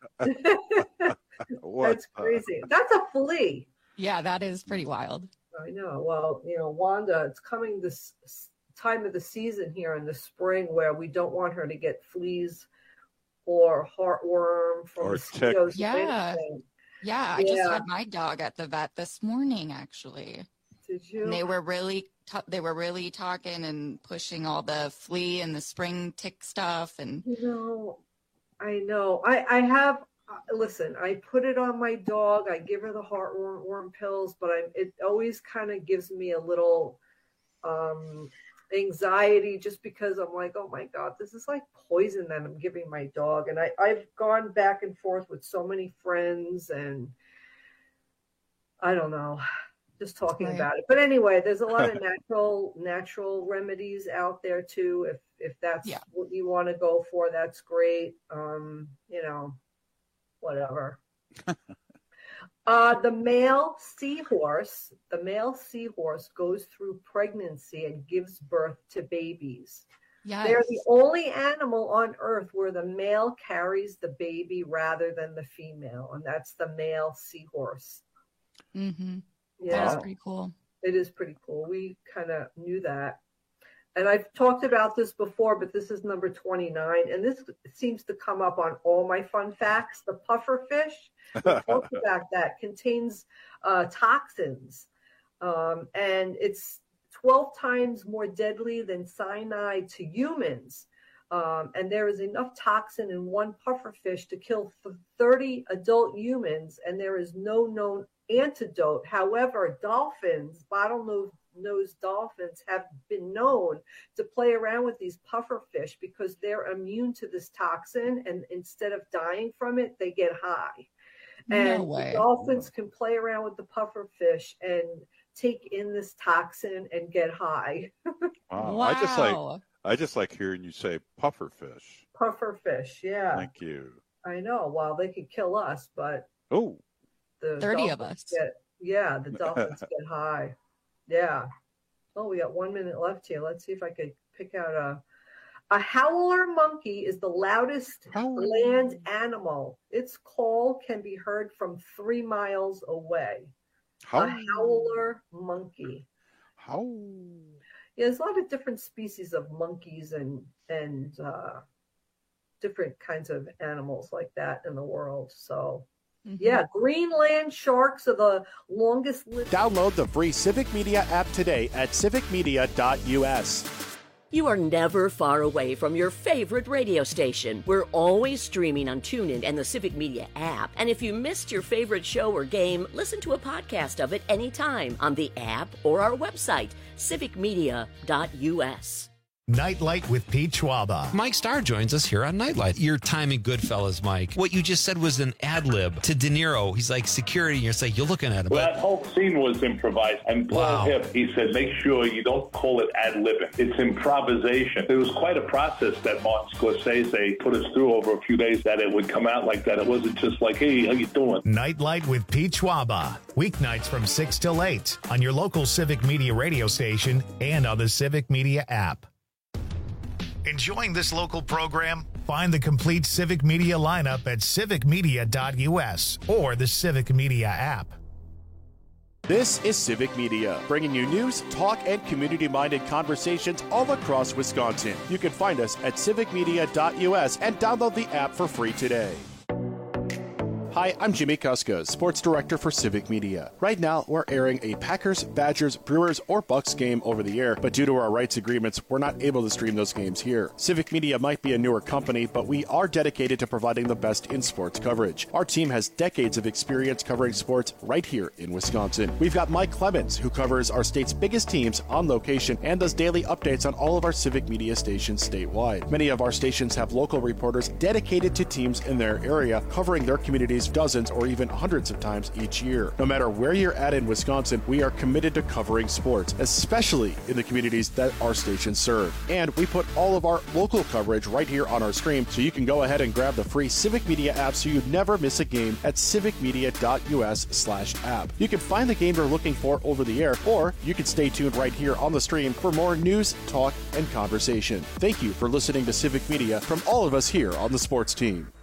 What That's the- crazy. That's a flea. Yeah, that is pretty wild. I know. Well, you know, Wanda, it's coming this s- time of the season here in the spring where we don't want her to get fleas or heartworm from Or mosquitoes. ticks. or Yeah. anything. Yeah, I just Yeah. had my dog at the vet this morning, actually. Did you? And they were really t- they were really talking and pushing all the flea and the spring tick stuff, and You know, I know. I I have. Uh, listen, I put it on my dog. I give her the heartworm worm pills, but I it always kind of gives me a little um, anxiety just because I'm like, oh my god, this is like poison that I'm giving my dog. And I I've gone back and forth with so many friends, and I don't know. Just talking Right. about it. But anyway, there's a lot of natural natural remedies out there too. If if that's Yeah. what you want to go for, that's great. Um, you know, whatever. uh, the male seahorse, the male seahorse goes through pregnancy and gives birth to babies. yes. They're the only animal on earth where the male carries the baby rather than the female, and that's the male seahorse. Mm-hmm. Yeah. That is pretty cool. It is pretty cool. We kind of knew that. And I've talked about this before, but this is number twenty-nine. And this seems to come up on all my fun facts. The puffer fish, we talked about that, contains uh, toxins. Um, and it's twelve times more deadly than cyanide to humans. Um, and there is enough toxin in one puffer fish to kill thirty adult humans, and there is no known antidote. However, dolphins, bottlenose dolphins, have been known to play around with these puffer fish because they're immune to this toxin, and instead of dying from it, they get high. And No way. the dolphins can play around with the puffer fish and take in this toxin and get high. Wow. Wow. I just like I just like hearing you say puffer fish. Puffer fish, yeah. Thank you. I know. Well, they could kill us, but Oh, the thirty of dolphins us. Get, yeah, the dolphins get high. Yeah. Oh, we got one minute left here. Let's see if I could pick out a. A howler monkey is the loudest land animal. Its call can be heard from three miles away. how A howler monkey. how Yeah, there's a lot of different species of monkeys and and uh, different kinds of animals like that in the world. So, Mhm. yeah, Greenland sharks are the longest lived. Download the free Civic Media app today at civic media dot u s. You are never far away from your favorite radio station. We're always streaming on TuneIn and the Civic Media app. And if you missed your favorite show or game, listen to a podcast of it anytime on the app or our website, civic media dot u s. Nightlight with Pete Schwaba. Mike Starr joins us here on Nightlight. Your time in Goodfellas, Mike. What you just said was an ad lib to De Niro. He's like security, and you're like, you're looking at him. Well, But that whole scene was improvised. And Paul Wow. Hipp, he said, make sure you don't call it ad libbing. It's improvisation. It was quite a process that Martin Scorsese put us through over a few days that it would come out like that. It wasn't just like, hey, how you doing? Nightlight with Pete Schwaba. Weeknights from six till eight on your local Civic Media radio station and on the Civic Media app. Enjoying this local program? Find the complete Civic Media lineup at civic media dot u s or the Civic Media app. This is Civic Media, bringing you news, talk, and community-minded conversations all across Wisconsin. You can find us at civic media dot u s and download the app for free today. Hi, I'm Jimmy Kuska, Sports Director for Civic Media. Right now, we're airing a Packers, Badgers, Brewers, or Bucks game over the air, but due to our rights agreements, we're not able to stream those games here. Civic Media might be a newer company, but we are dedicated to providing the best in sports coverage. Our team has decades of experience covering sports right here in Wisconsin. We've got Mike Clemens, who covers our state's biggest teams on location and does daily updates on all of our Civic Media stations statewide. Many of our stations have local reporters dedicated to teams in their area, covering their communities dozens or even hundreds of times each year. No matter where you're at in Wisconsin, we are committed to covering sports, especially in the communities that our stations serve. And we put all of our local coverage right here on our screen, so you can go ahead and grab the free Civic Media app so you never miss a game at civic media dot u s slash app. You can find the game you're looking for over the air, or you can stay tuned right here on the stream for more news, talk, and conversation. Thank you for listening to Civic Media from all of us here on the sports team.